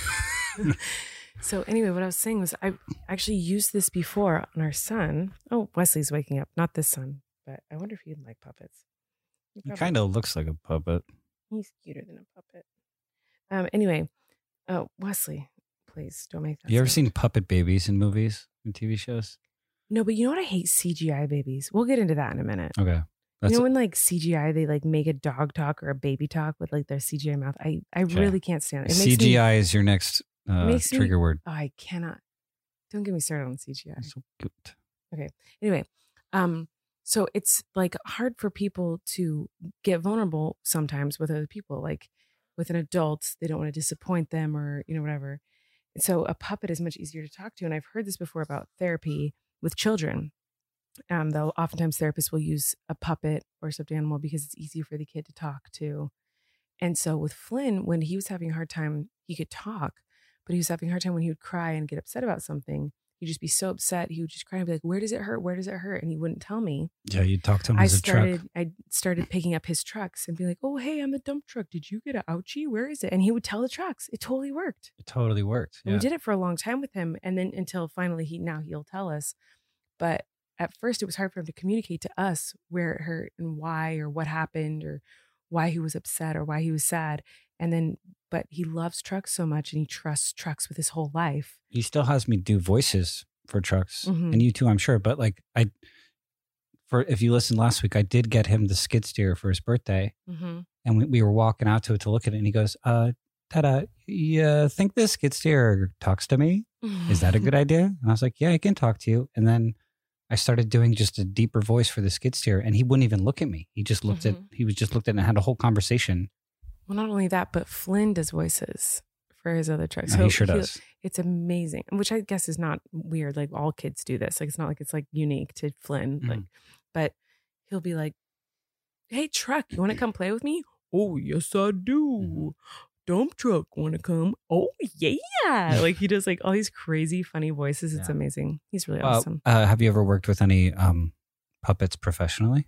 So anyway, what I was saying was I actually used this before on our son. Oh, Wesley's waking up. Not this son, but I wonder if he'd like puppets. He kind of looks like a puppet. He's cuter than a puppet. Anyway, Wesley, please don't make that. You ever seen puppet babies in movies and TV shows? No, but you know what? I hate CGI babies. We'll get into that in a minute. Okay. You know when like CGI they like make a dog talk or a baby talk with like their CGI mouth? I really can't stand it. CGI is your next trigger word. Oh, I cannot. Don't get me started on CGI. So good. Okay. Anyway, so it's like hard for people to get vulnerable sometimes with other people, like with an adult. They don't want to disappoint them or, you know, whatever. So a puppet is much easier to talk to. And I've heard this before about therapy with children. Though oftentimes therapists will use a puppet or a stuffed animal because it's easier for the kid to talk to. And so with Flynn, when he was having a hard time, he could talk, but he was having a hard time when he would cry and get upset about something. He'd just be so upset. He would just cry and be like, where does it hurt? Where does it hurt? And he wouldn't tell me. Yeah, you'd talk to him as a truck. I started picking up his trucks and be like, oh, hey, I'm the dump truck. Did you get an ouchie? Where is it? And he would tell the trucks. It totally worked. It totally worked. Yeah. We did it for a long time with him. And then until finally he'll tell us. But at first it was hard for him to communicate to us where it hurt and why or what happened or why he was upset or why he was sad. And then, but he loves trucks so much and he trusts trucks with his whole life. He still has me do voices for trucks Mm-hmm. and you too, I'm sure. But like if you listened last week, I did get him the skid steer for his birthday Mm-hmm. and we were walking out to it to look at it and he goes, Tada, you think this skid steer talks to me? Is that a good idea? And I was like, yeah, I can talk to you. And then I started doing just a deeper voice for the skid steer and he wouldn't even look at me. He just looked at it and had a whole conversation. Well, not only that, but Flynn does voices for his other trucks. No, he sure does. It's amazing, which I guess is not weird. Like all kids do this. Like it's not like it's like unique to Flynn. Like, but he'll be like, "Hey, truck, you want to come play with me?" "Oh, yes, I do." "Dump truck, want to come?" "Oh, yeah." Like he does like all these crazy, funny voices. It's amazing. He's really awesome. Have you ever worked with any puppets professionally?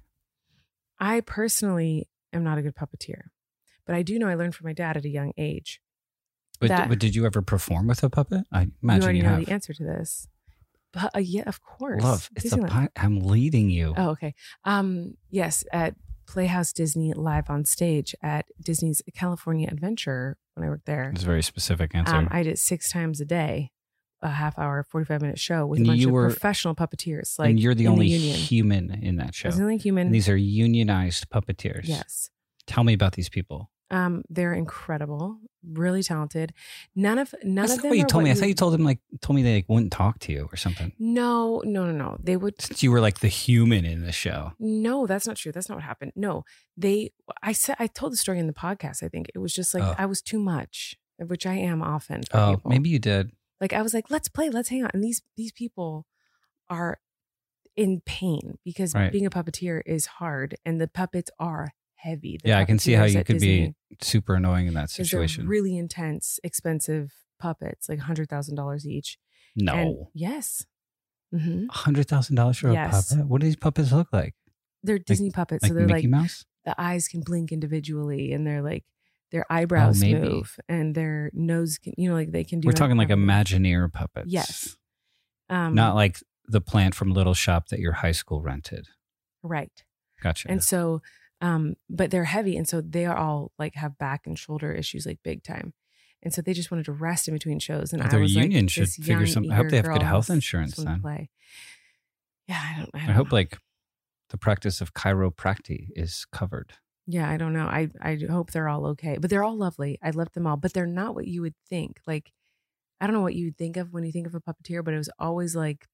I personally am not a good puppeteer, but I do know I learned from my dad at a young age. But did you ever perform with a puppet? I imagine you already you know have. the answer to this. But yeah, of course. Love, I'm leading you. Oh, okay. Yes, at Playhouse Disney live on stage at Disney's California Adventure when I worked there. It's a very specific answer. I did 6 times a day, a half hour, 45-minute show with a bunch of professional puppeteers. Like, and you're the only union. human in that show. I was the only human. And these are unionized puppeteers. Yes. Tell me about these people. They're incredible, really talented. None of them. What you told me. I thought you told me they like wouldn't talk to you or something. No. They would. Since you were like the human in the show. No, that's not true. That's not what happened. No, I told the story in the podcast. I think it was just like I was too much, which I am often. For people. Maybe you did. Like I was like, let's play, let's hang out, and these people are in pain because being a puppeteer is hard, and the puppets are heavy. Yeah, I can see how you could be super annoying in that situation. They're really intense, expensive puppets, like $100,000 each. No. And yes. Mm-hmm. $100,000 for a puppet? What do these puppets look like? They're Disney puppets. Like so they're Mickey Mouse? The eyes can blink indivially, and they're like, their eyebrows move, and their nose can, like they can do. We're talking like Imagineer puppets. Yes. Not like the plant from Little Shop that your high school rented. Right. Gotcha. And so, but they're heavy. And so they are all like have back and shoulder issues like big time. And so they just wanted to rest in between shows. And their I was union like, should figure something. I hope they have good health insurance then. Play. Yeah, I hope like the practice of chiropractic is covered. Yeah, I don't know. I hope they're all okay. But they're all lovely. I love them all. But they're not what you would think. Like, I don't know what you would think of when you think of a puppeteer, but it was always like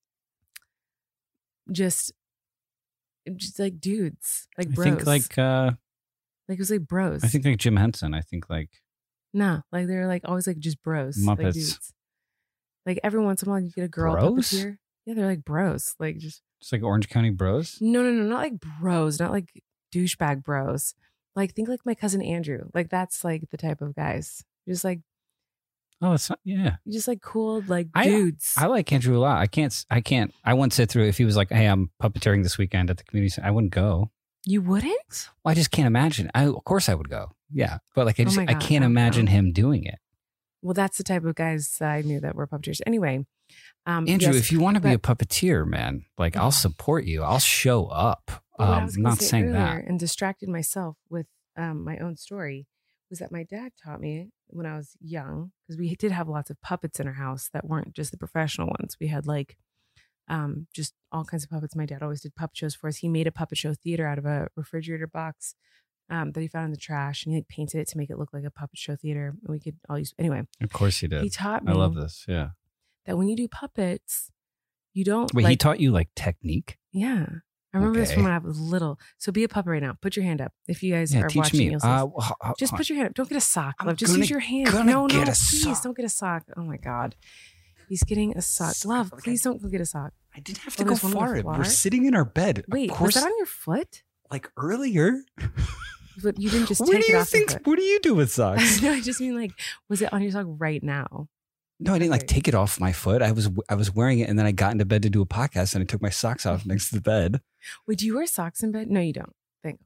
just like dudes, like bros. I think like it was like bros. I think like Jim Henson. I think like like they're like always like just bros, Muppets. like dudes. Like every once in a while you get a girl bros? puppeteer. Yeah, they're like bros, like just like Orange County Bros. No, not like bros, not like douchebag bros. Like think like my cousin Andrew. Like that's like the type of guys. Just like it's not, yeah. Just like cool, like dudes. I like Andrew a lot. I can't. I wouldn't sit through if he was like, "Hey, I'm puppeteering this weekend at the community center." I wouldn't go. You wouldn't? Well, I just can't imagine. Of course I would go. Yeah, but like I God, can't imagine him doing it. Well, that's the type of guys that I knew that were puppeteers. Anyway, Andrew, if you want to be a puppeteer, man, like I'll support you. I'll show up. I'm not saying that. And distracted myself with my own story was that my dad taught me when I was young, because we did have lots of puppets in our house that weren't just the professional ones. We had like just all kinds of puppets. My dad always did puppet shows for us. He made a puppet show theater out of a refrigerator box that he found in the trash, and he like painted it to make it look like a puppet show theater. And we could all use anyway. Of course he did. He taught me. I love this. Yeah. That when you do puppets, you don't. Wait, he taught you like technique? Yeah. I remember this Okay. from when I was little. So be a puppet right now. Put your hand up. If you guys are teach watching, me. you'll see. Just put your hand up. Don't get a sock, I'm love. Just gonna- use your hand. gonna No, get a please sock. don't get a sock. Oh my God. He's getting a sock. Love, please don't go get a sock. I didn't have Oh, to go there's one on the far. floor? We're sitting in our bed. Wait, of was course, that on your foot? like earlier. But you didn't just What take do it you off your think? foot. What do you do with socks? No, I just mean like, was it on your sock right now? No, I didn't like Okay. take it off my foot. I was wearing it, and then I got into bed to do a podcast, and I took my socks off next to the bed. Wait, do you wear socks in bed? No, you don't. Thank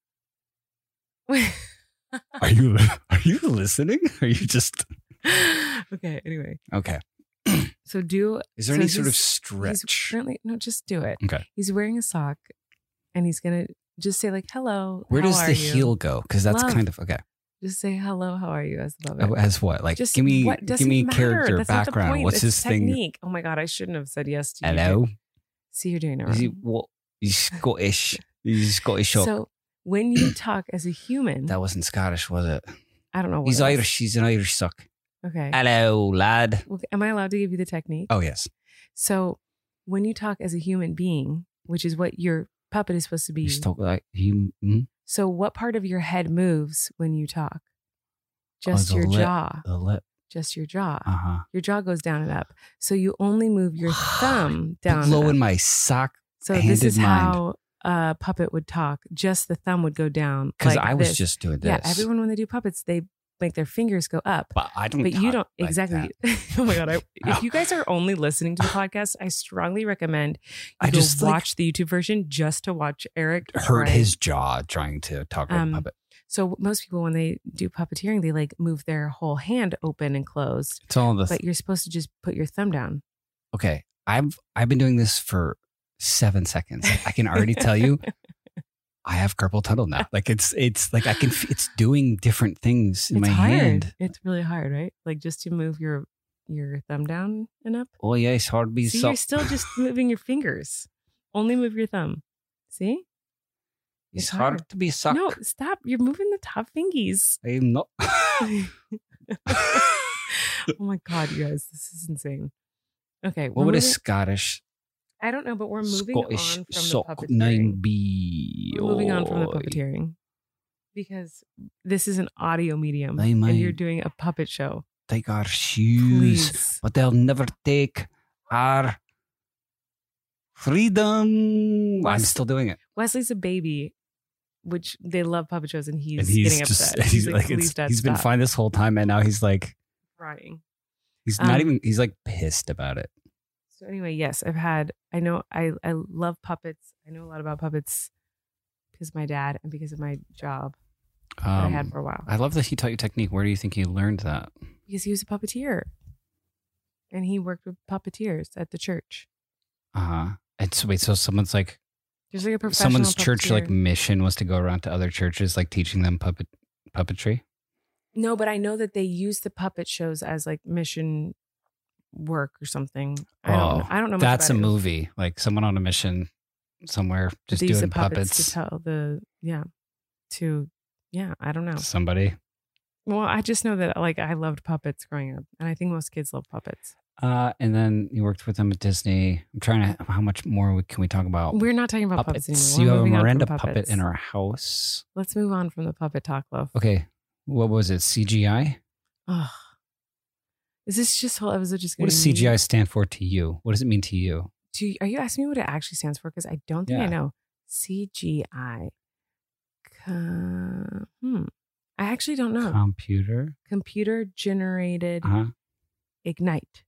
God. Are you listening? Are you just Okay, anyway. okay? So do Is there So any sort of he's stretch? currently no, just do it. Okay. He's wearing a sock and he's gonna just say like hello. Where how does are the you? heel go? Because that's Love. kind of okay. Just say hello, how are you as the puppet. As what? Like, Just give me what doesn't matter. character, That's not the background. point. What's It's his thing? technique. Oh my God, I shouldn't have said yes to you. Hello. See, you're doing it Is he wrong. what? He's Scottish. He's Scottish. So when you talk as a human, That wasn't Scottish, was it? I don't know what He's it was. Irish. He's an Irish suck. Okay. Hello, lad. Well, am I allowed to give you the technique? Oh yes. So when you talk as a human being, which is what your puppet is supposed to be. You talk like you. So what part of your head moves when you talk? Just the your lip. jaw. The lip. Just your jaw. Uh huh. Your jaw goes down and up. So you only move your thumb down Blow and in up. my sock. So this handed is mind. how a puppet would talk. Just the thumb would go down. Because like I was this. just doing this. Yeah, everyone when they do puppets, they make their fingers go up. But I don't. But you talk don't like exactly. that. Oh my God. Ow. If you guys are only listening to the podcast, I strongly recommend I you go just, like, watch the YouTube version just to watch Eric Hurt try. his jaw trying to talk like a puppet. So most people, when they do puppeteering, they like move their whole hand open and closed. It's all the. But you're supposed to just put your thumb down. Okay, I've been doing this for 7 seconds. I can already tell you, I have carpal tunnel now. Like it's like I can. It's doing different things in It's my hard. hand. It's really hard, right? Like just to move your thumb down and up. Oh yeah, it's hard to be See, so. you're still just moving your fingers. Only move your thumb. See? It's it's hard hard. to be sucked. No, stop. You're moving the top fingies. I'm not. Oh my God, you guys, this is insane. Okay. What we're would a moving- Scottish I don't know, but we're moving Scottish on from sock the puppeteering. name be? We're moving on from the Oi. puppeteering because this is an audio medium They and you're might doing a puppet show. Take our shoes, Please. but they'll never take our freedom. I'm Wes- still doing it. Wesley's a baby, which they love puppet shows, and he's, And he's getting just, upset. He's like, it's- please, Dad, he's been stop." fine this whole time, and now he's like, Crying. he's not Um, even, he's like pissed about it. So anyway, yes, I know I love puppets. I know a lot about puppets because of my dad and because of my job that I had for a while. I love that he taught you technique. Where do you think he learned that? Because he was a puppeteer. And he worked with puppeteers at the church. And so wait, so someone's like, There's like a professional someone's church like puppeteer. mission was to go around to other churches, like teaching them puppetry. No, but I know that they use the puppet shows as like mission work or something. I don't know much That's a about it. movie. Like someone on a mission somewhere But just they use doing the puppets puppets. to tell I don't know. Somebody. Well, I just know that like I loved puppets growing up, and I think most kids love puppets. And then you worked with them at Disney. I'm trying to. How much more can we talk about? We're not talking about puppets, puppets. anymore. You We're have a moving on from Miranda puppets. puppet in our house. Let's move on from the puppet talk, love. Okay, what was it? CGI. Ugh. Is this just whole episode just going What does CGI stand for to you? What does it mean to you? Are you asking me what it actually stands for? Because I don't think I Yeah. know. CGI. I actually don't know. Computer. Computer generated Uh-huh. ignite.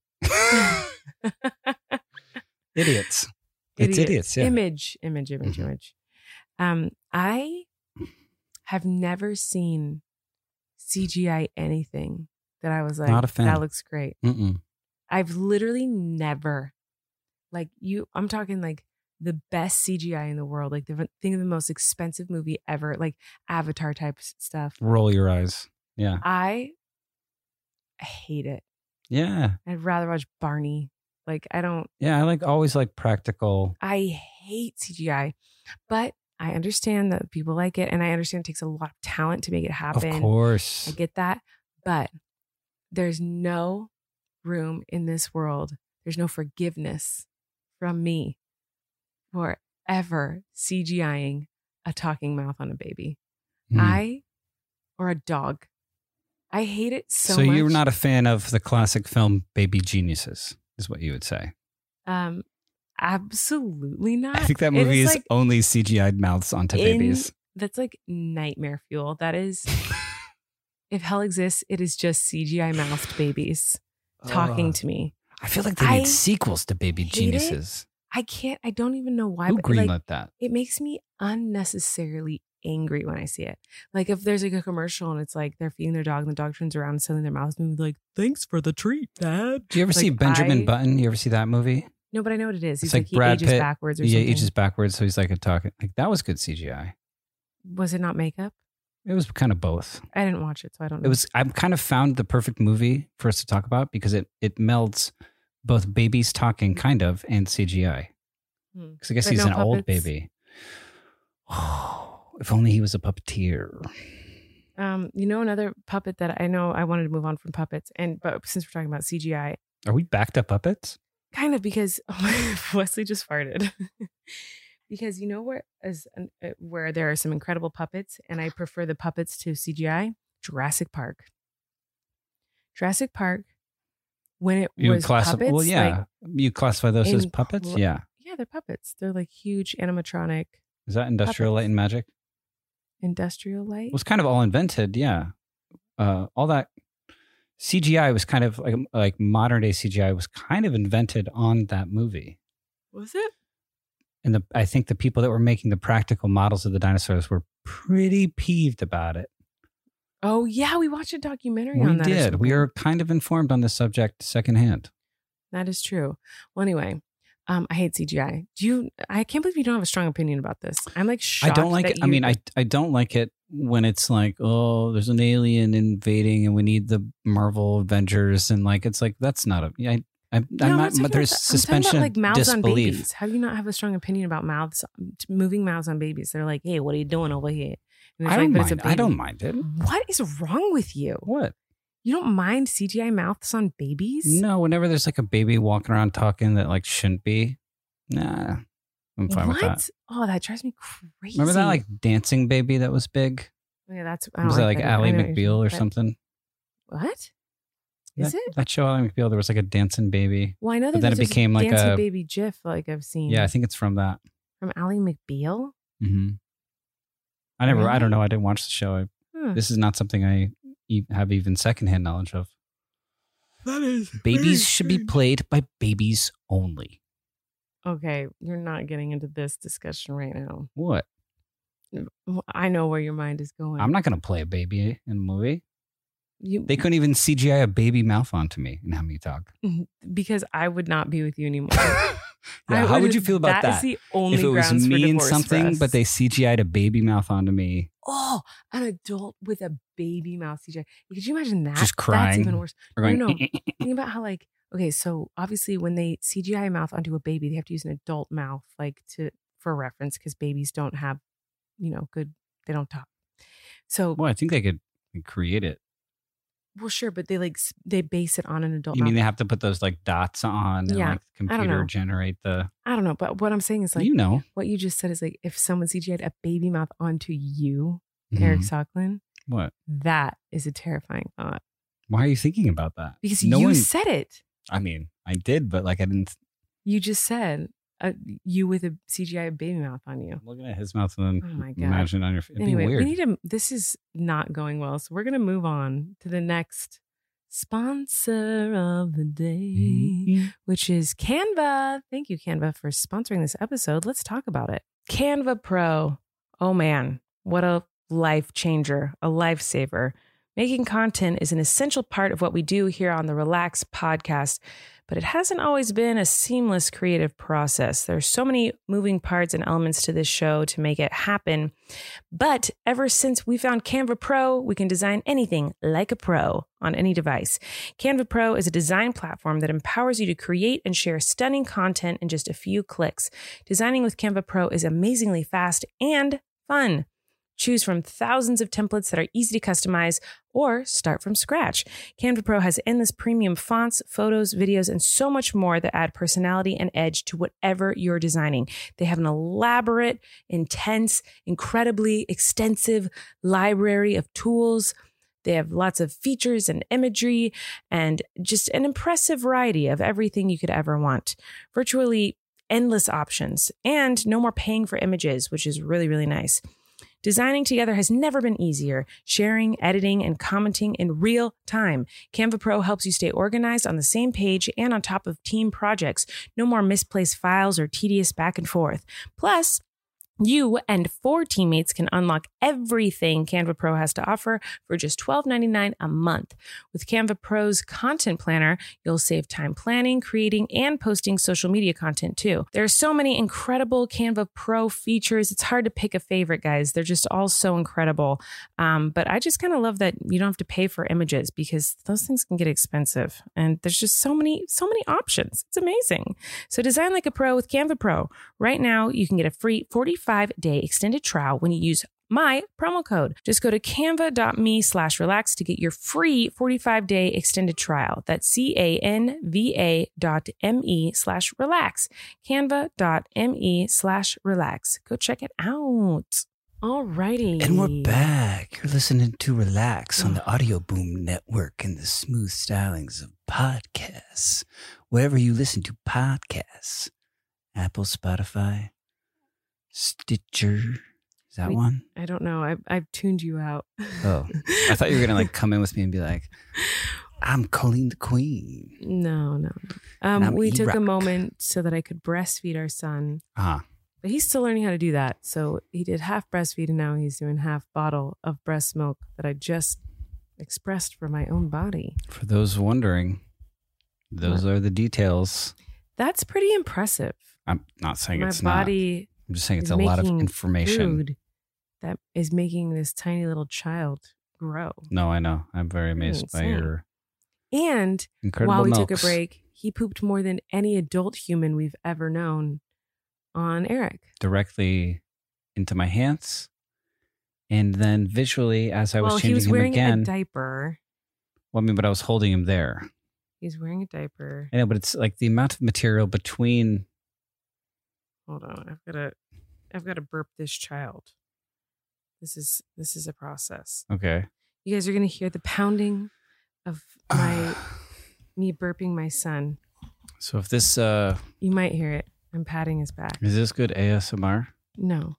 Idiots. It's idiots. Yeah. Image. Mhm. I have never seen CGI anything that I was like, Not a fan. that looks great. Mm-mm. I've literally never, I'm talking like the best CGI in the world. Like think of the most expensive movie ever, like Avatar type stuff. Roll your eyes. Yeah. I hate it. Yeah. I'd rather watch Barney Like, I don't, Yeah, I always like practical. I hate CGI, but I understand that people like it. And I understand it takes a lot of talent to make it happen. Of course. I get that. But there's no room in this world. There's no forgiveness from me for ever CGIing a talking mouth on a baby. Or a dog. I hate it so much. So you're not a fan of the classic film Baby Geniuses, is what you would say? Absolutely not. I think that movie is only CGI'd mouths onto babies. That's like nightmare fuel. That is, if hell exists, it is just CGI mouthed babies talking to me. I feel like they need sequels to Baby Geniuses. I don't even know why. Who greenlit that? It makes me unnecessarily angry when I see it. Like if there's like a commercial and it's like they're feeding their dog and the dog turns around and suddenly their mouth's moving like, thanks for the treat, Dad. Do you ever see Benjamin Button? You ever see that movie? No, but I know what it is. He's like he Brad ages Pitt. backwards or something. something. Yeah, ages backwards. So he's like a talking. Like that was good CGI. Was it not makeup? It was kind of both. I didn't watch it, so I don't know. It was. I kind of found the perfect movie for us to talk about because it melds both babies talking kind of and CGI. Because I guess he's an old baby. If only he was a puppeteer. Another puppet that I know I wanted to move on from puppets, but since we're talking about CGI, are we back to puppets? Kind of, because Wesley just farted. Because where there are some incredible puppets, and I prefer the puppets to CGI. Jurassic Park. When it was puppets. Well, yeah, you classify those as puppets. Yeah, they're puppets. They're like huge animatronic. Is that Industrial Light and Magic? Industrial Light? It was kind of all invented, yeah. All that CGI was kind of like modern day CGI was kind of invented on that movie. Was it? And I think the people that were making the practical models of the dinosaurs were pretty peeved about it. Oh, yeah, we watched a documentary on that. We did. We are kind of informed on this subject secondhand. That is true. Well, anyway, I hate CGI. I can't believe you don't have a strong opinion about this. I'm like shocked. I don't like it. I don't like it when it's like, oh, there's an alien invading and we need the Marvel Avengers. And like, it's like, that's not I'm not, there's suspension of disbelief. On babies. How do you not have a strong opinion about moving mouths on babies? They're like, hey, what are you doing over here? I don't mind it. What is wrong with you? What? You don't mind CGI mouths on babies? No, whenever there's like a baby walking around talking that like shouldn't be, nah, I'm fine with that. Oh, that drives me crazy. Remember that like dancing baby that was big? Yeah, was that like Ally McBeal or something? What? Is it? That show, Ally McBeal, there was like a dancing baby. Well, I know that then it became like dancing baby GIF like I've seen. Yeah, I think it's from that. From Ally McBeal? Mm-hmm. I don't know. I didn't watch the show. This is not something I have even secondhand knowledge of. That is. Babies should be played by babies only. Okay, you're not getting into this discussion right now. What? I know where your mind is going. I'm not going to play a baby in a movie. They couldn't even CGI a baby mouth onto me and have me talk. Because I would not be with you anymore. How would you feel about that? That is the only if it was me and something, but they CGI'd a baby mouth onto me. Oh, an adult with a baby mouth CGI. Could you imagine that? Just crying. That's even worse. Or going, no. Think about how okay, so obviously when they CGI a mouth onto a baby, they have to use an adult mouth for reference because babies don't have, they don't talk. So. Well, I think they could create it. Well, sure, but they base it on an adult. You mean they have to put those like dots on and like the computer generate the... I don't know, but what I'm saying is what you just said is like if someone CGI'd a baby mouth onto you, Eric Socklin. What? That is a terrifying thought. Why are you thinking about that? Because you said it. I mean, I did, but I didn't... You just said you with a CGI baby mouth on you. I'm looking at his mouth and then oh my God. Imagine on your face. It'd anyway, be weird. this is not going well, so we're going to move on to the next sponsor of the day, which is Canva. Thank you, Canva, for sponsoring this episode. Let's talk about it. Canva Pro. Oh man, what a life changer, a lifesaver. Making content is an essential part of what we do here on the Relax podcast, but it hasn't always been a seamless creative process. There's so many moving parts and elements to this show to make it happen. But ever since we found Canva Pro, we can design anything like a pro on any device. Canva Pro is a design platform that empowers you to create and share stunning content in just a few clicks. Designing with Canva Pro is amazingly fast and fun. Choose from thousands of templates that are easy to customize or start from scratch. Canva Pro has endless premium fonts, photos, videos, and so much more that add personality and edge to whatever you're designing. They have an elaborate, intense, incredibly extensive library of tools. They have lots of features and imagery and just an impressive variety of everything you could ever want. Virtually endless options and no more paying for images, which is really, really nice. Designing together has never been easier. Sharing, editing, and commenting in real time. Canva Pro helps you stay organized, on the same page, and on top of team projects. No more misplaced files or tedious back and forth. Plus, you and 4 teammates can unlock everything Canva Pro has to offer for just $12.99 a month. With Canva Pro's content planner, you'll save time planning, creating, and posting social media content too. There are so many incredible Canva Pro features. It's hard to pick a favorite, guys. They're just all so incredible. But I just kind of love that you don't have to pay for images because those things can get expensive. And there's just so many options. It's amazing. So design like a pro with Canva Pro. Right now, you can get a free 45-day extended trial when you use my promo code. Just go to canva.me/relax to get your free 45-day extended trial. That's canva.me/relax. Canva.me/relax. Go check it out. Alrighty. And we're back. You're listening to Relax on the Audio Boom Network and the smooth stylings of podcasts. Wherever you listen to podcasts. Apple, Spotify, Stitcher. Is that one? I don't know. I've tuned you out. Oh. I thought you were going to like come in with me and be like, I'm Colleen the Queen. No. We took a moment so that I could breastfeed our son. Uh-huh. But he's still learning how to do that. So he did half breastfeed and now he's doing half bottle of breast milk that I just expressed for my own body. For those wondering, those are the details. That's pretty impressive. I'm not saying my it's not. body I'm just saying it's a lot of information. Food that is making this tiny little child grow. No, I know. I'm very amazed by your And incredible while we milks. took a break, he pooped more than any adult human we've ever known on Eric. Directly into my hands. And then visually, as I was changing him again. He was wearing a diaper. Well, I mean, but I was holding him there. He's wearing a diaper. I know, but it's like the amount of material between. Hold on. I've got to burp this child. This is a process. Okay. You guys are going to hear the pounding of me burping my son. So if this you might hear it. I'm patting his back. Is this good ASMR? No.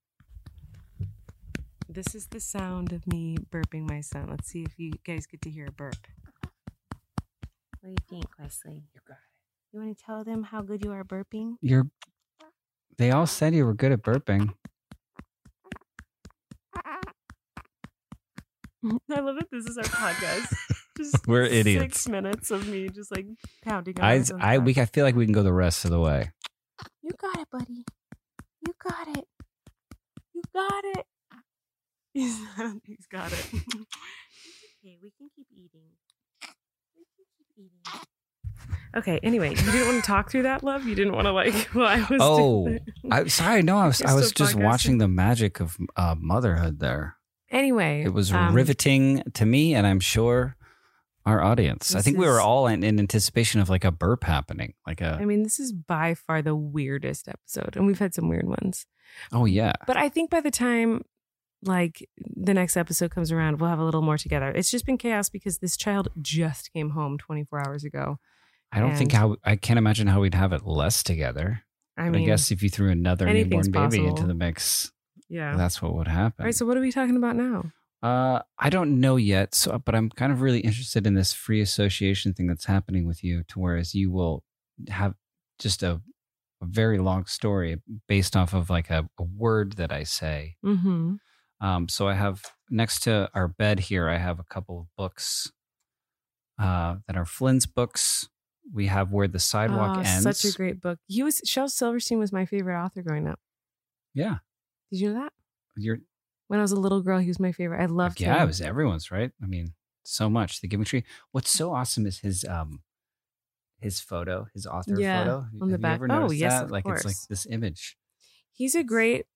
This is the sound of me burping my son. Let's see if you guys get to hear a burp. What do you think, Wesley? You got it. You want to tell them how good you are burping? They all said you were good at burping. I love it. This is our podcast. Just We're idiots. 6 minutes of me just like pounding. I feel like we can go the rest of the way. You got it, buddy. You got it. You got it. I don't think he's got it. Okay, we can keep eating. Okay, anyway, you didn't want to talk through that, love? You didn't want to while I was I'm sorry. No, I was just watching the magic of motherhood there. Anyway. It was riveting to me, and I'm sure our audience. I think we were all in anticipation of like a burp happening. This is by far the weirdest episode, and we've had some weird ones. Oh, yeah. But I think by the time like the next episode comes around, we'll have a little more together. It's just been chaos because this child just came home 24 hours ago. I can't imagine how we'd have it less together. I guess if you threw another newborn baby into the mix, that's what would happen. All right, so what are we talking about now? I don't know yet, but I'm kind of really interested in this free association thing that's happening with you, to whereas you will have just a very long story based off of like a word that I say. Mm-hmm. So I have next to our bed here, I have a couple of books that are Flynn's books. We have Where the Sidewalk Ends. Such a great book. Shel Silverstein was my favorite author growing up. Yeah. Did you know that? When I was a little girl, he was my favorite. I loved him. Yeah, it was everyone's, right? I mean, so much. The Giving Tree. What's so awesome is his photo, his author photo. On the back. You ever noticed yes, that? of Like course. it's like this image. He's a great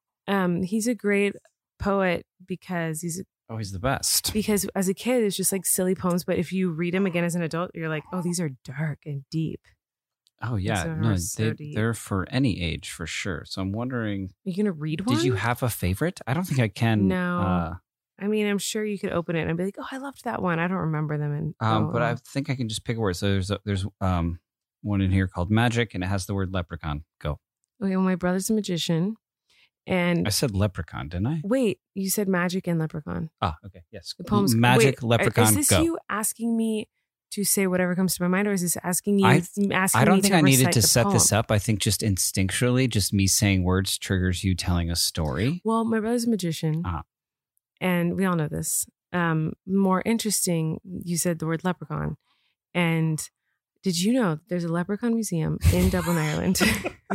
poet because he's the best. Because as a kid, it's just like silly poems. But if you read them again as an adult, you're like, oh, these are dark and deep. Oh, yeah. So No, deep. they're for any age for sure. So I'm wondering. Are you going to read one? Did you have a favorite? I don't think I can. No. I mean, I'm sure you could open it and be like, oh, I loved that one. I don't remember them. But I think I can just pick a word. So there's one in here called Magic, and it has the word leprechaun. Go. Okay, well, my brother's a magician. And I said leprechaun, didn't I? Wait, you said magic and leprechaun. Ah, okay. Yes. The poems. Magic, leprechaun, is this go. you asking me to say whatever comes to my mind, or is this asking you? I don't think I needed to set poem? this up. I think just instinctually, just me saying words triggers you telling a story. Well, my brother's a magician, and we all know this. More interesting, you said the word leprechaun, and did you know there's a leprechaun museum in Dublin, Ireland?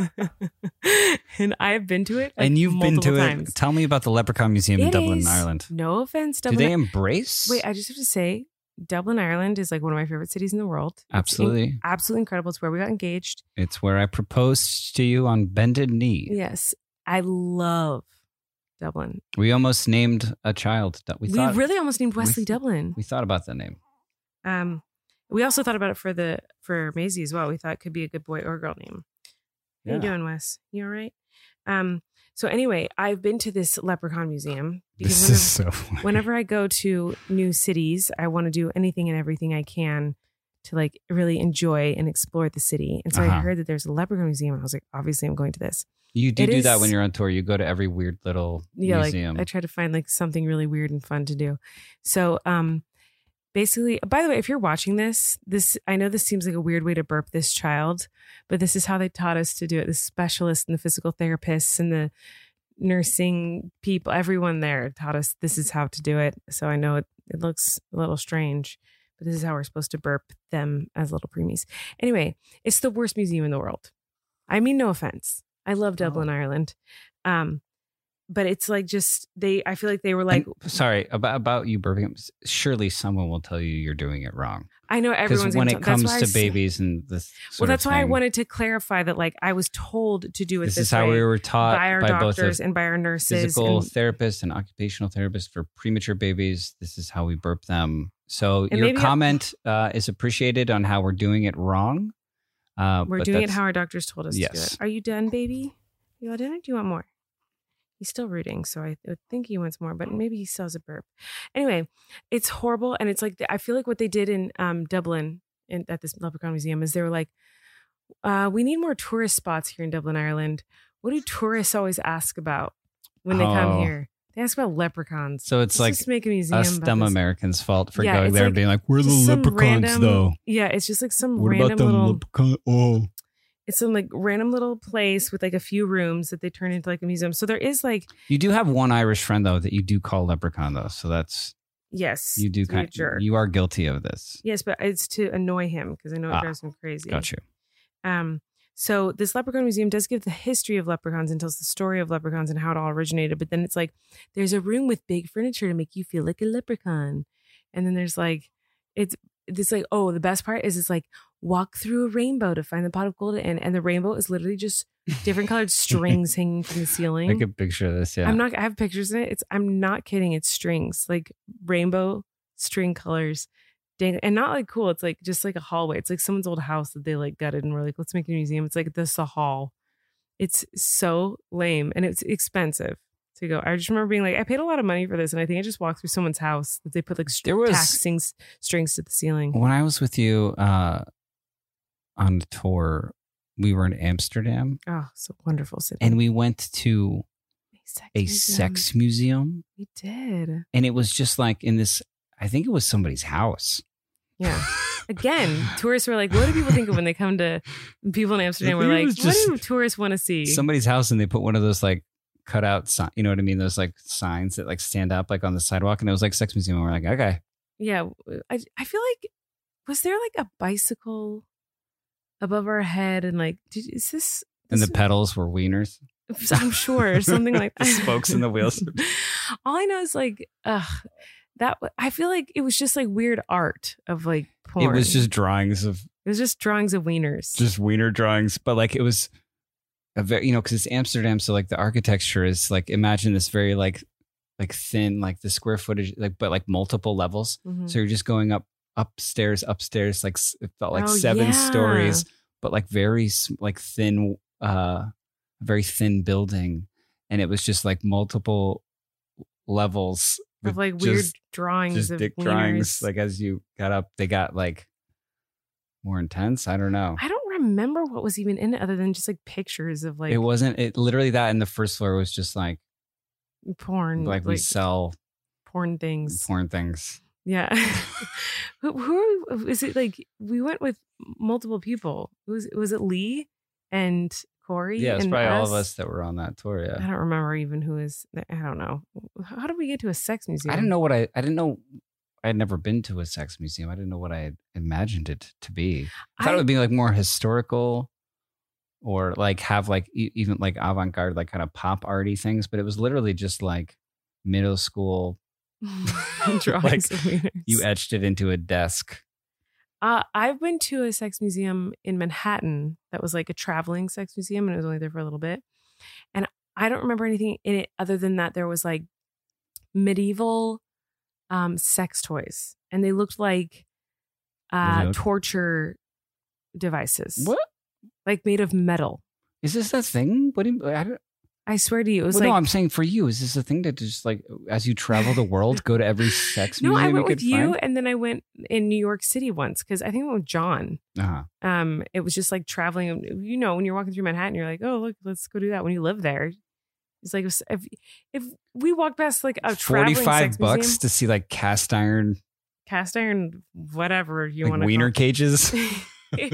And I've been to it. Like, and you've been to times. it. Tell me about the Leprechaun Museum in Dublin, Ireland. No offense, Dublin. Do they embrace? Wait, I just have to say, Dublin, Ireland is like one of my favorite cities in the world. Absolutely. Absolutely incredible. It's where we got engaged. It's where I proposed to you on bended knee. Yes. I love Dublin. We almost named a child that we thought. We really almost named Wesley Dublin. We thought about that name. We also thought about it for Maisie as well. We thought it could be a good boy or girl name. How you doing, Wes? You all right? So anyway, I've been to this leprechaun museum because whenever I go to new cities, I want to do anything and everything I can to like really enjoy and explore the city. And so I heard that there's a leprechaun museum, and I was like, obviously I'm going to this. You do that when you're on tour. You go to every weird little museum. Like I try to find like something really weird and fun to do. So basically, by the way, if you're watching this, I know this seems like a weird way to burp this child, but this is how they taught us to do it. The specialists and the physical therapists and the nursing people, everyone there taught us this is how to do it. So I know it looks a little strange, but this is how we're supposed to burp them as little preemies. Anyway, it's the worst museum in the world. I mean, no offense. I love Dublin, Ireland. But it's like I feel like they were like... And, sorry, about you burping, surely someone will tell you you're doing it wrong. I know everyone's... Because when it comes to babies and this that's why I wanted to clarify that like I was told to do it this is how we were taught by our doctors and by our nurses. Physical therapists and occupational therapists for premature babies. This is how we burp them. So your comment is appreciated on how we're doing it wrong. We're doing it how our doctors told us to do it. Are you done, baby? You all done or do you want more? He's still rooting, so I would think he wants more, but maybe he still has a burp. Anyway, it's horrible, and it's like I feel like what they did in Dublin at this Leprechaun Museum is they were like, we need more tourist spots here in Dublin, Ireland. What do tourists always ask about when they come here? They ask about leprechauns. So it's like just make a museum us dumb Americans' fault for going there like, and being like, "We're the leprechauns, though." Yeah, it's just like some what random about them little. leprechaun? It's some like random little place with like a few rooms that they turn into like a museum. So there is like... You do have one Irish friend though that you do call leprechaun though. So that's... Yes. You do you are guilty of this. Yes, but it's to annoy him because I know it drives him crazy. Got you. So this leprechaun museum does give the history of leprechauns and tells the story of leprechauns and how it all originated. But then it's like, there's a room with big furniture to make you feel like a leprechaun. And then there's like, it's like, oh, the best part is it's like, walk through a rainbow to find the pot of gold. And the rainbow is literally just different colored strings hanging from the ceiling. I can picture this. Yeah. I have pictures of it. I'm not kidding. It's strings, like rainbow string colors. Dang, and not like cool. It's like just like a hallway. It's like someone's old house that they like gutted and we're like, let's make a museum. It's like this a hall. It's so lame and it's expensive to go. I just remember being like, I paid a lot of money for this, and I think I just walked through someone's house that they put like taxing strings to the ceiling. When I was with you on the tour, we were in Amsterdam. Oh, so wonderful city. And we went to a sex museum. We did. And it was just like in this, I think it was somebody's house. Yeah. Again, tourists were like, what do people think of when they come to people in Amsterdam? We're like, what do tourists want to see? Somebody's house, and they put one of those like cut out sign. You know what I mean? Those like signs that like stand up like on the sidewalk, and it was like sex museum. And we're like, okay, Yeah. I feel like, was there like a bicycle above our head? And like, is this? and the pedals were wieners. I'm sure something like The spokes and the wheels. All I know is like, that I feel like it was just like weird art of like porn. It was just drawings of wieners. just wiener drawings, but like it was a very, because it's Amsterdam, so like the architecture is like, imagine this very like thin, like the square footage, like but like multiple levels. Mhm. So you're just going upstairs, like it felt like Oh, 7 yeah. stories, but like very like thin, very thin building, and it was just like multiple levels Of with like weird just drawings of dick wieners. drawings. Like as you got up, they got like more intense. I don't know. I don't remember what was even in it other than just like pictures of like It wasn't. It literally that, and the first floor was just like porn, like we sell porn things. porn things. Yeah. who is it? Like we went with multiple people. Was it Lee and Corey? Yeah, it's and probably all of us that were on that tour. I Yeah, don't remember even who is. I don't know. How did we get to a sex museum? I didn't know what I didn't know. I had never been to a sex museum. I didn't know what I had imagined it to be. I thought it would be like more historical, or like have like even like avant-garde, like kind of pop arty things. But it was literally just like middle school. Drawings Like, of wieners. You etched it into a desk. I've been to a sex museum in Manhattan that was like a traveling sex museum, and it was only there for a little bit. And I don't remember anything in it other than that there was like medieval sex toys, and they looked like torture devices. What Like made of metal. is this a thing? What do you? I swear to you, it was Well, like no, I'm saying for you, is this a thing that just like as you travel the world, go to every sex no. museum I went you with could you, find? and then I went in New York City once because I think I went with John. Uh-huh. It was just like traveling. You know, when you're walking through Manhattan, you're like, oh, look, let's go do that. When you live there, it's like if we walked past like a traveling sex $45 museum, to see like cast iron whatever you like want to wiener cages. Ew.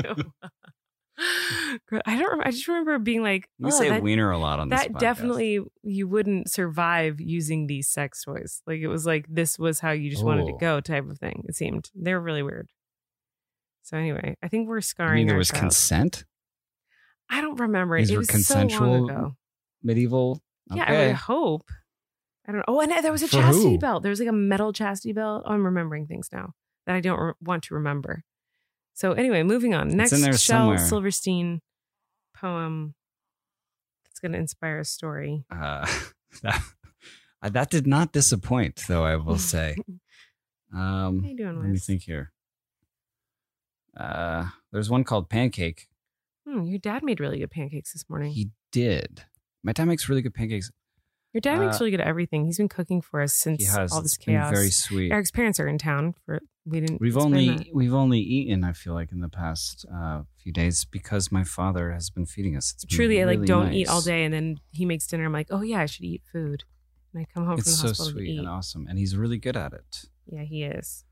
I don't remember. I just remember being like, We say that, wiener a lot on this that podcast. definitely you wouldn't survive using these sex toys. Like it was like this was how you just wanted to Oh. go type of thing. It seemed they were really weird. So anyway, I think we're I scarring. mean, there was ourselves. consent. I don't remember it. These It were was so consensual long ago. medieval. Yeah, I Okay. would hope. I don't know. Oh, and there was a For chastity who? belt. There was like a metal chastity belt. Oh, I'm remembering things now that I don't want to remember. So anyway, moving on. Next, in there Shel somewhere. Silverstein poem that's going to inspire a story. That did not disappoint, though, I will say. How you doing, Let me Wes? think here. There's one called Pancake. Your dad made really good pancakes this morning. He did. My dad makes really good pancakes. Your dad makes really good at everything. He's been cooking for us He since has. all this It's been chaos. very sweet. Eric's parents are in town for We've explain that. only eaten, I feel like, in the past few days because my father has been feeding us. It's been Truly, I like really don't nice. eat all day, and then he makes dinner. I'm like, oh yeah, I should eat food, and I come home It's from the so hospital to sweet eat. and awesome, and he's really good at it. Yeah, he is.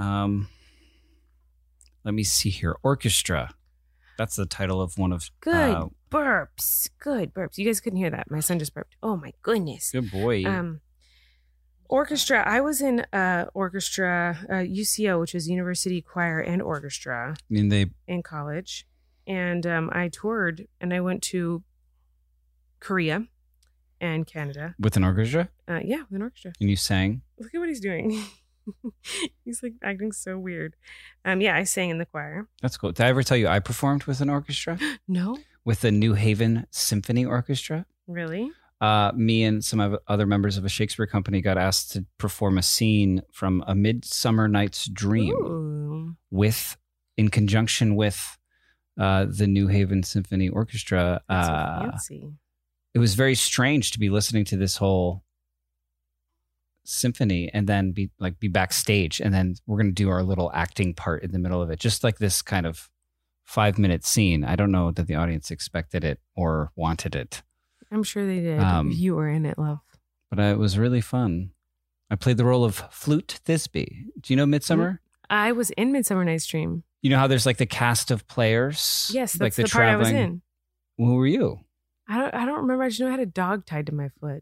Let me see here. Orchestra. That's the title of one of Good burps. Good burps. You guys couldn't hear that. My son just burped. Oh my goodness. Good boy. Orchestra. I was in orchestra, UCO, which is University Choir and Orchestra I mean, they in college. And I toured and I went to Korea and Canada. with an orchestra, Yeah, with an orchestra. and you sang. Look at what he's doing. He's like acting so weird. Yeah, I sang in the choir. That's cool. Did I ever tell you I performed with an orchestra? No, With the New Haven Symphony Orchestra? really? Me and some other members of a Shakespeare company got asked to perform a scene from A Midsummer Night's Dream Ooh, in conjunction with the New Haven Symphony Orchestra. that's so fancy. It was very strange to be listening to this whole symphony and then be backstage, and then we're going to do our little acting part in the middle of it, just like this kind of 5-minute scene. I don't know that the audience expected it or wanted it, I'm sure they did. You were in it, love. but it was really fun. I played the role of Flute Thisbe. Do you know Midsummer? I was in Midsummer Night's Dream. You know how there's like the cast of players? Yes, like that's the part I was in. Who were you? I don't remember. I just know I had a dog tied to my foot.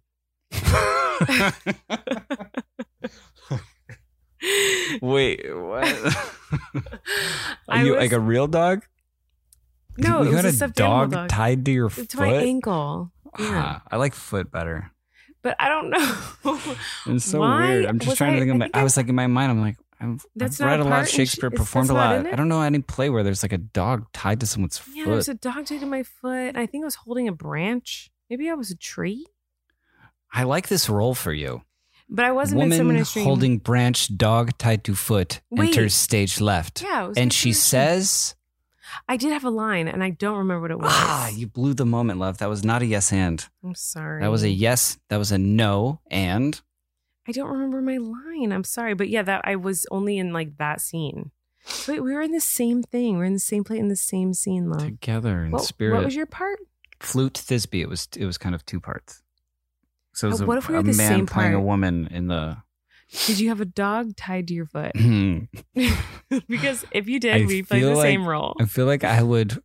Wait, what? Like a real dog? No, you it was had a a stuffed animal dog dog. tied to your To foot? my ankle. Yeah. I like foot better. But I don't know. It's so Why weird. I'm just was trying to think of think I was like in my mind, I'm like, I've That's read not a lot part of in Shakespeare, that's performed a not lot. in it? I don't know any play where there's like a dog tied to someone's Yeah, there was foot. a dog tied to my foot. I think I was holding a branch. Maybe I was a tree. I like this role for you. But I wasn't in Woman Summer Night Stream. holding branch, dog tied to foot, Wait. enters stage left. Yeah, it was And in she Summer Night Stream. says, I did have a line, and I don't remember what it was. you blew the moment, love. That was not a yes and. I'm sorry. That was a yes. That was a no and. I don't remember my line. I'm sorry. But yeah, that I was only in like that scene. Wait, we were in the same thing. We're in the same play in the same scene, love. Together in What, spirit. what was your part? Flute Thisbe. It was kind of two parts. So it was What if we a were the man same playing a part? woman in the. Did you have a dog tied to your foot? Because if you did, I we played feel the like- same role. I feel like I would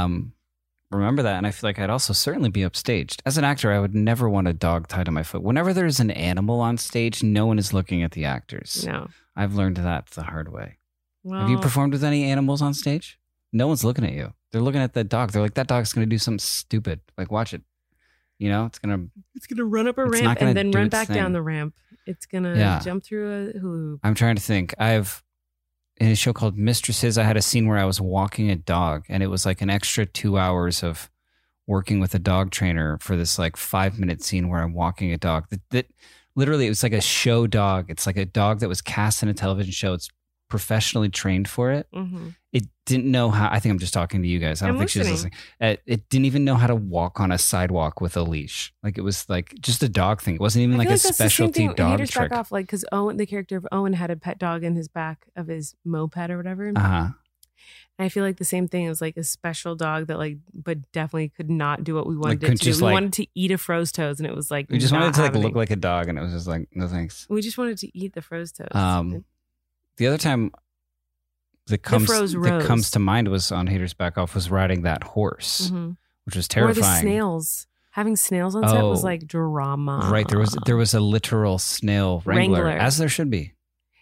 remember that, and I feel like I'd also certainly be upstaged. As an actor, I would never want a dog tied to my foot. Whenever there's an animal on stage, no one is looking at the actors. No. I've learned that the hard way. Well, Have you performed with any animals on stage? No one's looking at you. They're looking at the dog. They're like, that dog's going to do something stupid. Like, watch it. You know, it's going to. It's gonna run up a It's ramp not gonna and then do run its back thing. down the ramp. It's gonna Yeah. jump through a hoop. I'm trying to think. In a show called Mistresses, I had a scene where I was walking a dog, and it was like an extra 2 hours of working with a dog trainer for this like 5-minute scene where I'm walking a dog. That literally, it was like a show dog. It's like a dog that was cast in a television show. It's professionally trained for it. Mm-hmm. It didn't know how. I think I'm just talking to you guys. I don't I'm think she was listening. listening. It didn't even know how to walk on a sidewalk with a leash. Like it was like just a dog thing. It wasn't even like a that's the same specialty thing. dog Haters trick. back off, like because Owen, the character of Owen, had a pet dog in his back of his moped or whatever. Uh huh. And I feel like the same thing is like a special dog that like, but definitely could not do what we wanted couldn't it to do. just, We like- wanted to eat a froze toast, and it was like We just not wanted to like happening. look like a dog, and it was just like no thanks. We just wanted to eat the froze toast. The other time that froze rose. comes to mind was on Haters Back Off was riding that horse, Mhm. which was Or the terrifying. snails. Having snails on set was Oh. like drama. Right, there was a literal snail wrangler, Wrangler. as there should be.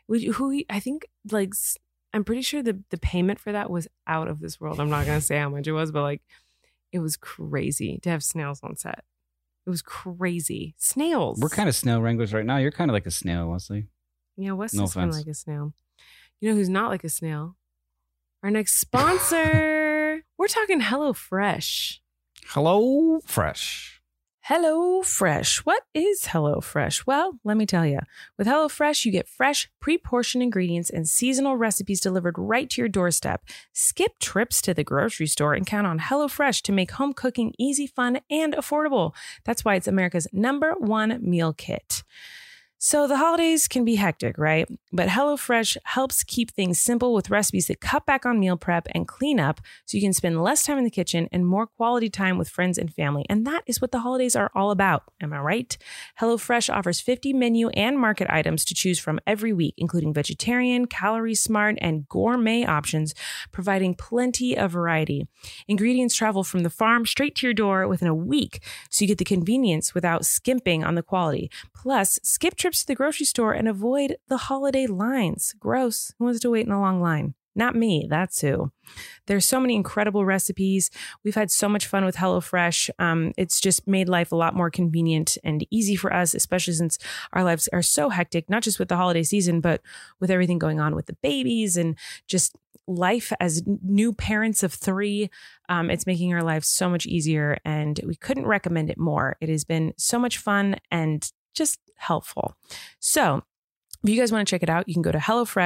I think like I'm pretty sure the payment for that was out of this world. I'm not gonna say how much it was, but like it was crazy to have snails on set. It was crazy. Snails. We're kind of snail wranglers right now. You're kind of like a snail, Leslie. Yeah, Wes No is kind of offense. like a snail. You know who's not like a snail? Our next sponsor. We're talking HelloFresh. Hello, Fresh. HelloFresh. What is HelloFresh? Well, let me tell you. With HelloFresh, you get fresh, pre-portioned ingredients and seasonal recipes delivered right to your doorstep. Skip trips to the grocery store and count on HelloFresh to make home cooking easy, fun, and affordable. That's why it's America's #1 meal kit. So the holidays can be hectic, right? But HelloFresh helps keep things simple with recipes that cut back on meal prep and cleanup so you can spend less time in the kitchen and more quality time with friends and family. And that is what the holidays are all about. Am I right? HelloFresh offers 50 menu and market items to choose from every week, including vegetarian, calorie smart, and gourmet options, providing plenty of variety. Ingredients travel from the farm straight to your door within a week, so you get the convenience without skimping on the quality. Plus, skip trips to the grocery store and avoid the holiday lines. Gross. Who wants to wait in a long line? Not me. That's who. There's so many incredible recipes. We've had so much fun with HelloFresh. It's just made life a lot more convenient and easy for us, especially since our lives are so hectic, not just with the holiday season, but with everything going on with the babies and just life as new parents of 3. It's making our lives so much easier, and we couldn't recommend it more. It has been so much fun and just helpful. So if you guys want to check it out, you can go to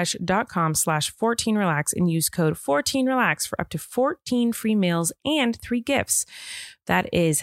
HelloFresh.com/14relax and use code 14relax for up to 14 free meals and 3 gifts. That is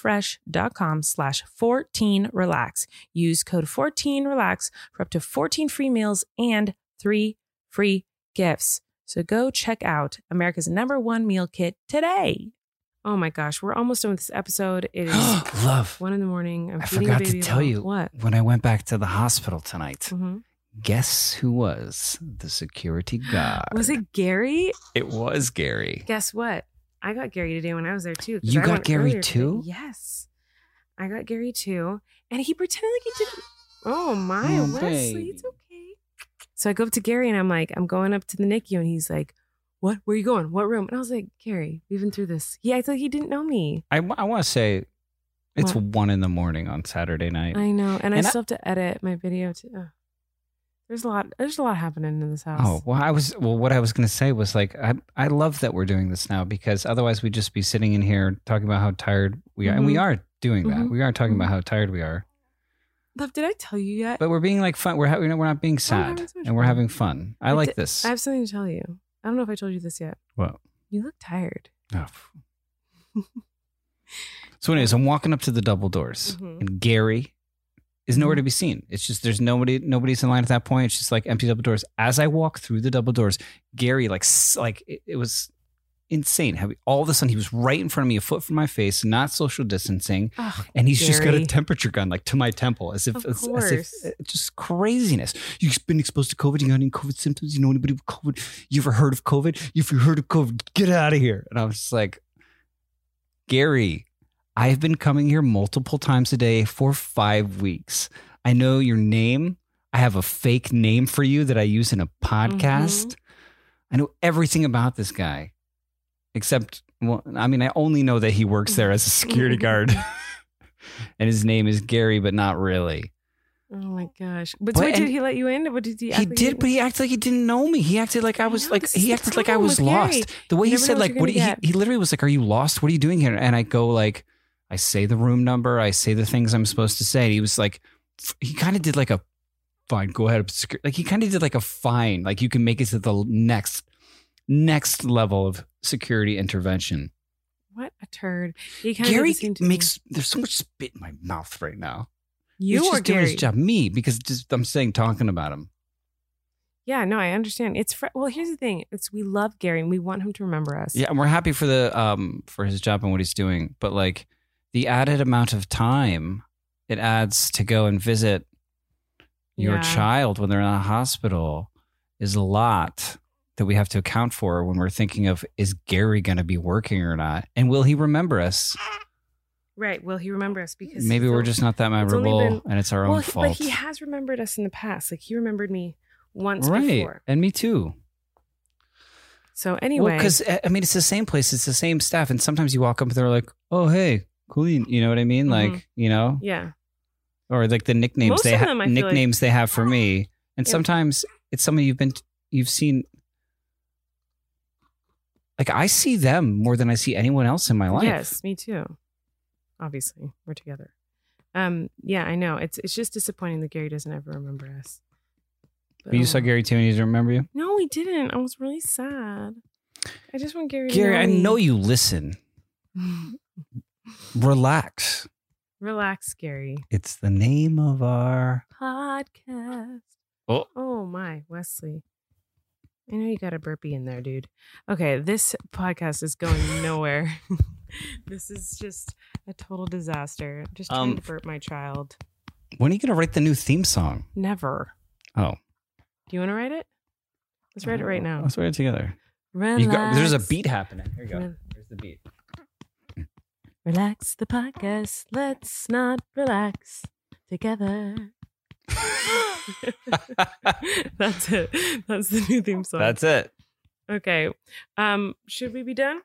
HelloFresh.com/14relax. Use code 14relax for up to 14 free meals and 3 free gifts. So go check out America's #1 meal kit today. Oh my gosh, we're almost done with this episode. It is Love. 1 a.m. I'm I feeding forgot the to baby tell along. you What? when I went back to the hospital tonight. Mhm. Guess who was the security guard? Was it Gary? It was Gary. Guess what? I got Gary today when I was there too. 'cause You I got went Gary earlier today. too? Yes. I got Gary too. And he pretended like he didn't. Oh my, Oh, Wesley, baby. it's okay. So I go up to Gary and I'm like, I'm going up to the NICU, and he's like, what? Where are you going? What room? And I was like, Gary, we've been through this. He acted like he didn't know me. I want to say it's What? 1 a.m. on Saturday night. I know. And I And still have to edit my video too. There's a lot happening in this house. Oh, what I was going to say was like, I love that we're doing this now, because otherwise we'd just be sitting in here talking about how tired we are. And we are doing that. Mhm. We are talking about how tired we are, Love, did I tell you yet? but we're being like fun. We're not being sad, having so much and we're fun. having fun. I like this. I have something to tell you. I don't know if I told you this yet. What? You look tired. Oh. So anyways, I'm walking up to the double doors, Mhm. and Gary is nowhere to be seen. It's just there's nobody's in line at that point. It's just like empty double doors. As I walk through the double doors, Gary it was insane. All of a sudden he was right in front of me, a foot from my face, not social distancing, Oh, and he's just got a Gary. temperature gun like to my temple, as if Of as if course. just craziness. You've been exposed to COVID. You got any COVID symptoms? You know anybody with COVID? You ever heard of COVID? If you heard of COVID, get out of here. And I was just like, Gary, I've been coming here multiple times a day for 5 weeks. I know your name. I have a fake name for you that I use in a podcast. I know everything about this guy, except, well, I mean, I only know that he works there as a security guard, and his name is Gary, but not really. Oh my gosh! But But- wait, did and he let you in? What did he? He act like did, but he acted like he didn't know me. He acted like I was know, like this is he the acted like I problem was with Gary. lost. The way You he never said know like what what you're he gonna get. literally was like, "Are you lost? What are you doing here?" And I go like, I say the room number, I say the things I'm supposed to say. And he was like, he kind of did like a fine, go ahead, like he kind of did like a fine, like you can make it to the next level of security intervention. What a turd! He kind Gary of seemed to me. makes there's so much spit in my mouth right now. You He's or just doing Gary? his job, me, because just I'm saying talking about him. Yeah, no, I understand. It's well. Here's the thing: we love Gary and we want him to remember us. Yeah, and we're happy for for his job and what he's doing, but like the added amount of time it adds to go and visit your Yeah. child when they're in a hospital is a lot that we have to account for when we're thinking of, is Gary going to be working or not, and will he remember us? Right. Will he remember us? Because Maybe we're just not that it's only memorable, been- and it's our own fault. But he has remembered us in the past. Like he remembered me once Right, before. and me too. So anyway, Because I mean, it's the same place, it's the same staff, and sometimes you walk up and they're like, "Oh, hey, Colleen," you know what I mean? Mhm. Like, you know, yeah, or like the nicknames Most they of have, them, I feel nicknames they have for me, and Yeah. sometimes it's somebody you've seen. Like I see them more than I see anyone else in my life. yes, me too. Obviously, we're together. Yeah, I know. It's just disappointing that Gary doesn't ever remember us. But you saw Gary too, and he didn't remember you. No, he didn't. I was really sad. I just want Gary. Gary, to I know know me. you listen. Relax. Relax, Gary. It's the name of our. Podcast. Oh. Oh my, Wesley. I know you got a burpee in there, dude. Okay, this podcast is going nowhere. This is just a total disaster. I'm just trying to burp my child. When are you going to write the new theme song? Never. Oh, Do you want to write it? Let's write it right now. Let's write it together. Relax. There's a beat happening. Here you go. Rel- Here's the beat. Relax the podcast. Let's not relax together. That's it. That's the new theme song. That's it. Okay. Should we be done?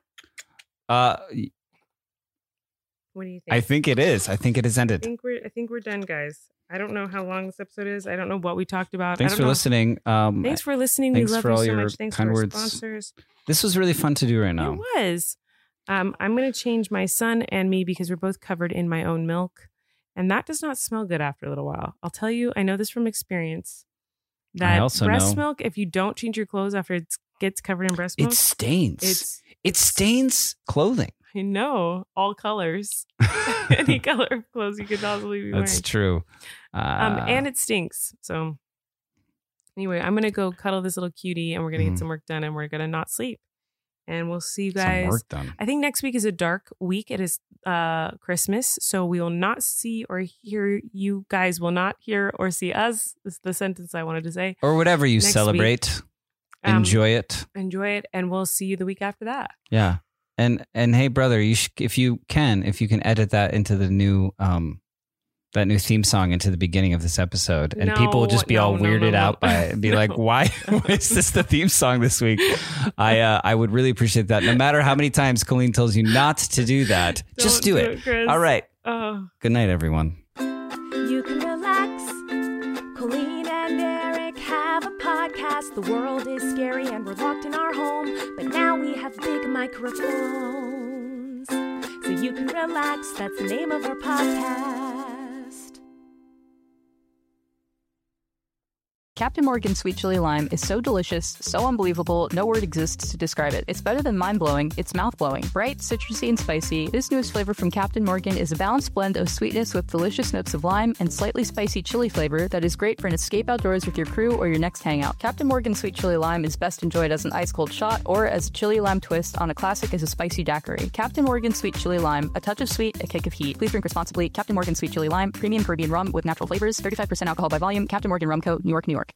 What do you think? I think it is. I think it has I ended. think we're done, guys. I don't know how long this episode is. I don't know what we talked about. Thanks I for don't know. listening. Thanks for listening. thanks We love for you all so your much. Thanks kind for our words. sponsors. This was really fun to do right now. It was. I'm going to change my son and me because we're both covered in my own milk. And that does not smell good after a little while. I'll tell you, I know this from experience. I That also breast know. milk, if you don't change your clothes after it gets covered in breast milk, It stains. It it's stains clothing. I know all colors, any color of clothes you could possibly be wearing. That's true. And it stinks. So anyway, I'm gonna go cuddle this little cutie, and we're gonna Mhm. get some work done, and we're gonna not sleep. And we'll see you some guys. work done. I think next week is a dark week. It is Christmas, so we will not see or hear. You guys will not hear or see us. This is the sentence I wanted to say. Or whatever you Next celebrate. Um, Enjoy it. Enjoy it, and we'll see you the week after that. Yeah. And hey, brother, if you can edit that into the new that new theme song into the beginning of this episode, and people will just be all weirded out by it and be like, why is this the theme song this week? I would really appreciate that. No matter how many times Colleen tells you not to do that, just do it. Chris. All right. Good night, everyone. You can relax. Colleen and Eric have a podcast. The world is scary and we're locked in our home, but now we have big microphones, so you can relax. That's the name of our podcast. Captain Morgan Sweet Chili Lime is so delicious, so unbelievable, no word exists to describe it. It's better than mind-blowing, it's mouth-blowing. Bright, citrusy, and spicy, this newest flavor from Captain Morgan is a balanced blend of sweetness with delicious notes of lime and slightly spicy chili flavor that is great for an escape outdoors with your crew or your next hangout. Captain Morgan Sweet Chili Lime is best enjoyed as an ice-cold shot or as a chili lime twist on a classic as a spicy daiquiri. Captain Morgan Sweet Chili Lime, a touch of sweet, a kick of heat. Please drink responsibly. Captain Morgan Sweet Chili Lime, premium Caribbean rum with natural flavors, 35% alcohol by volume. Captain Morgan Rum Co., New York, New York.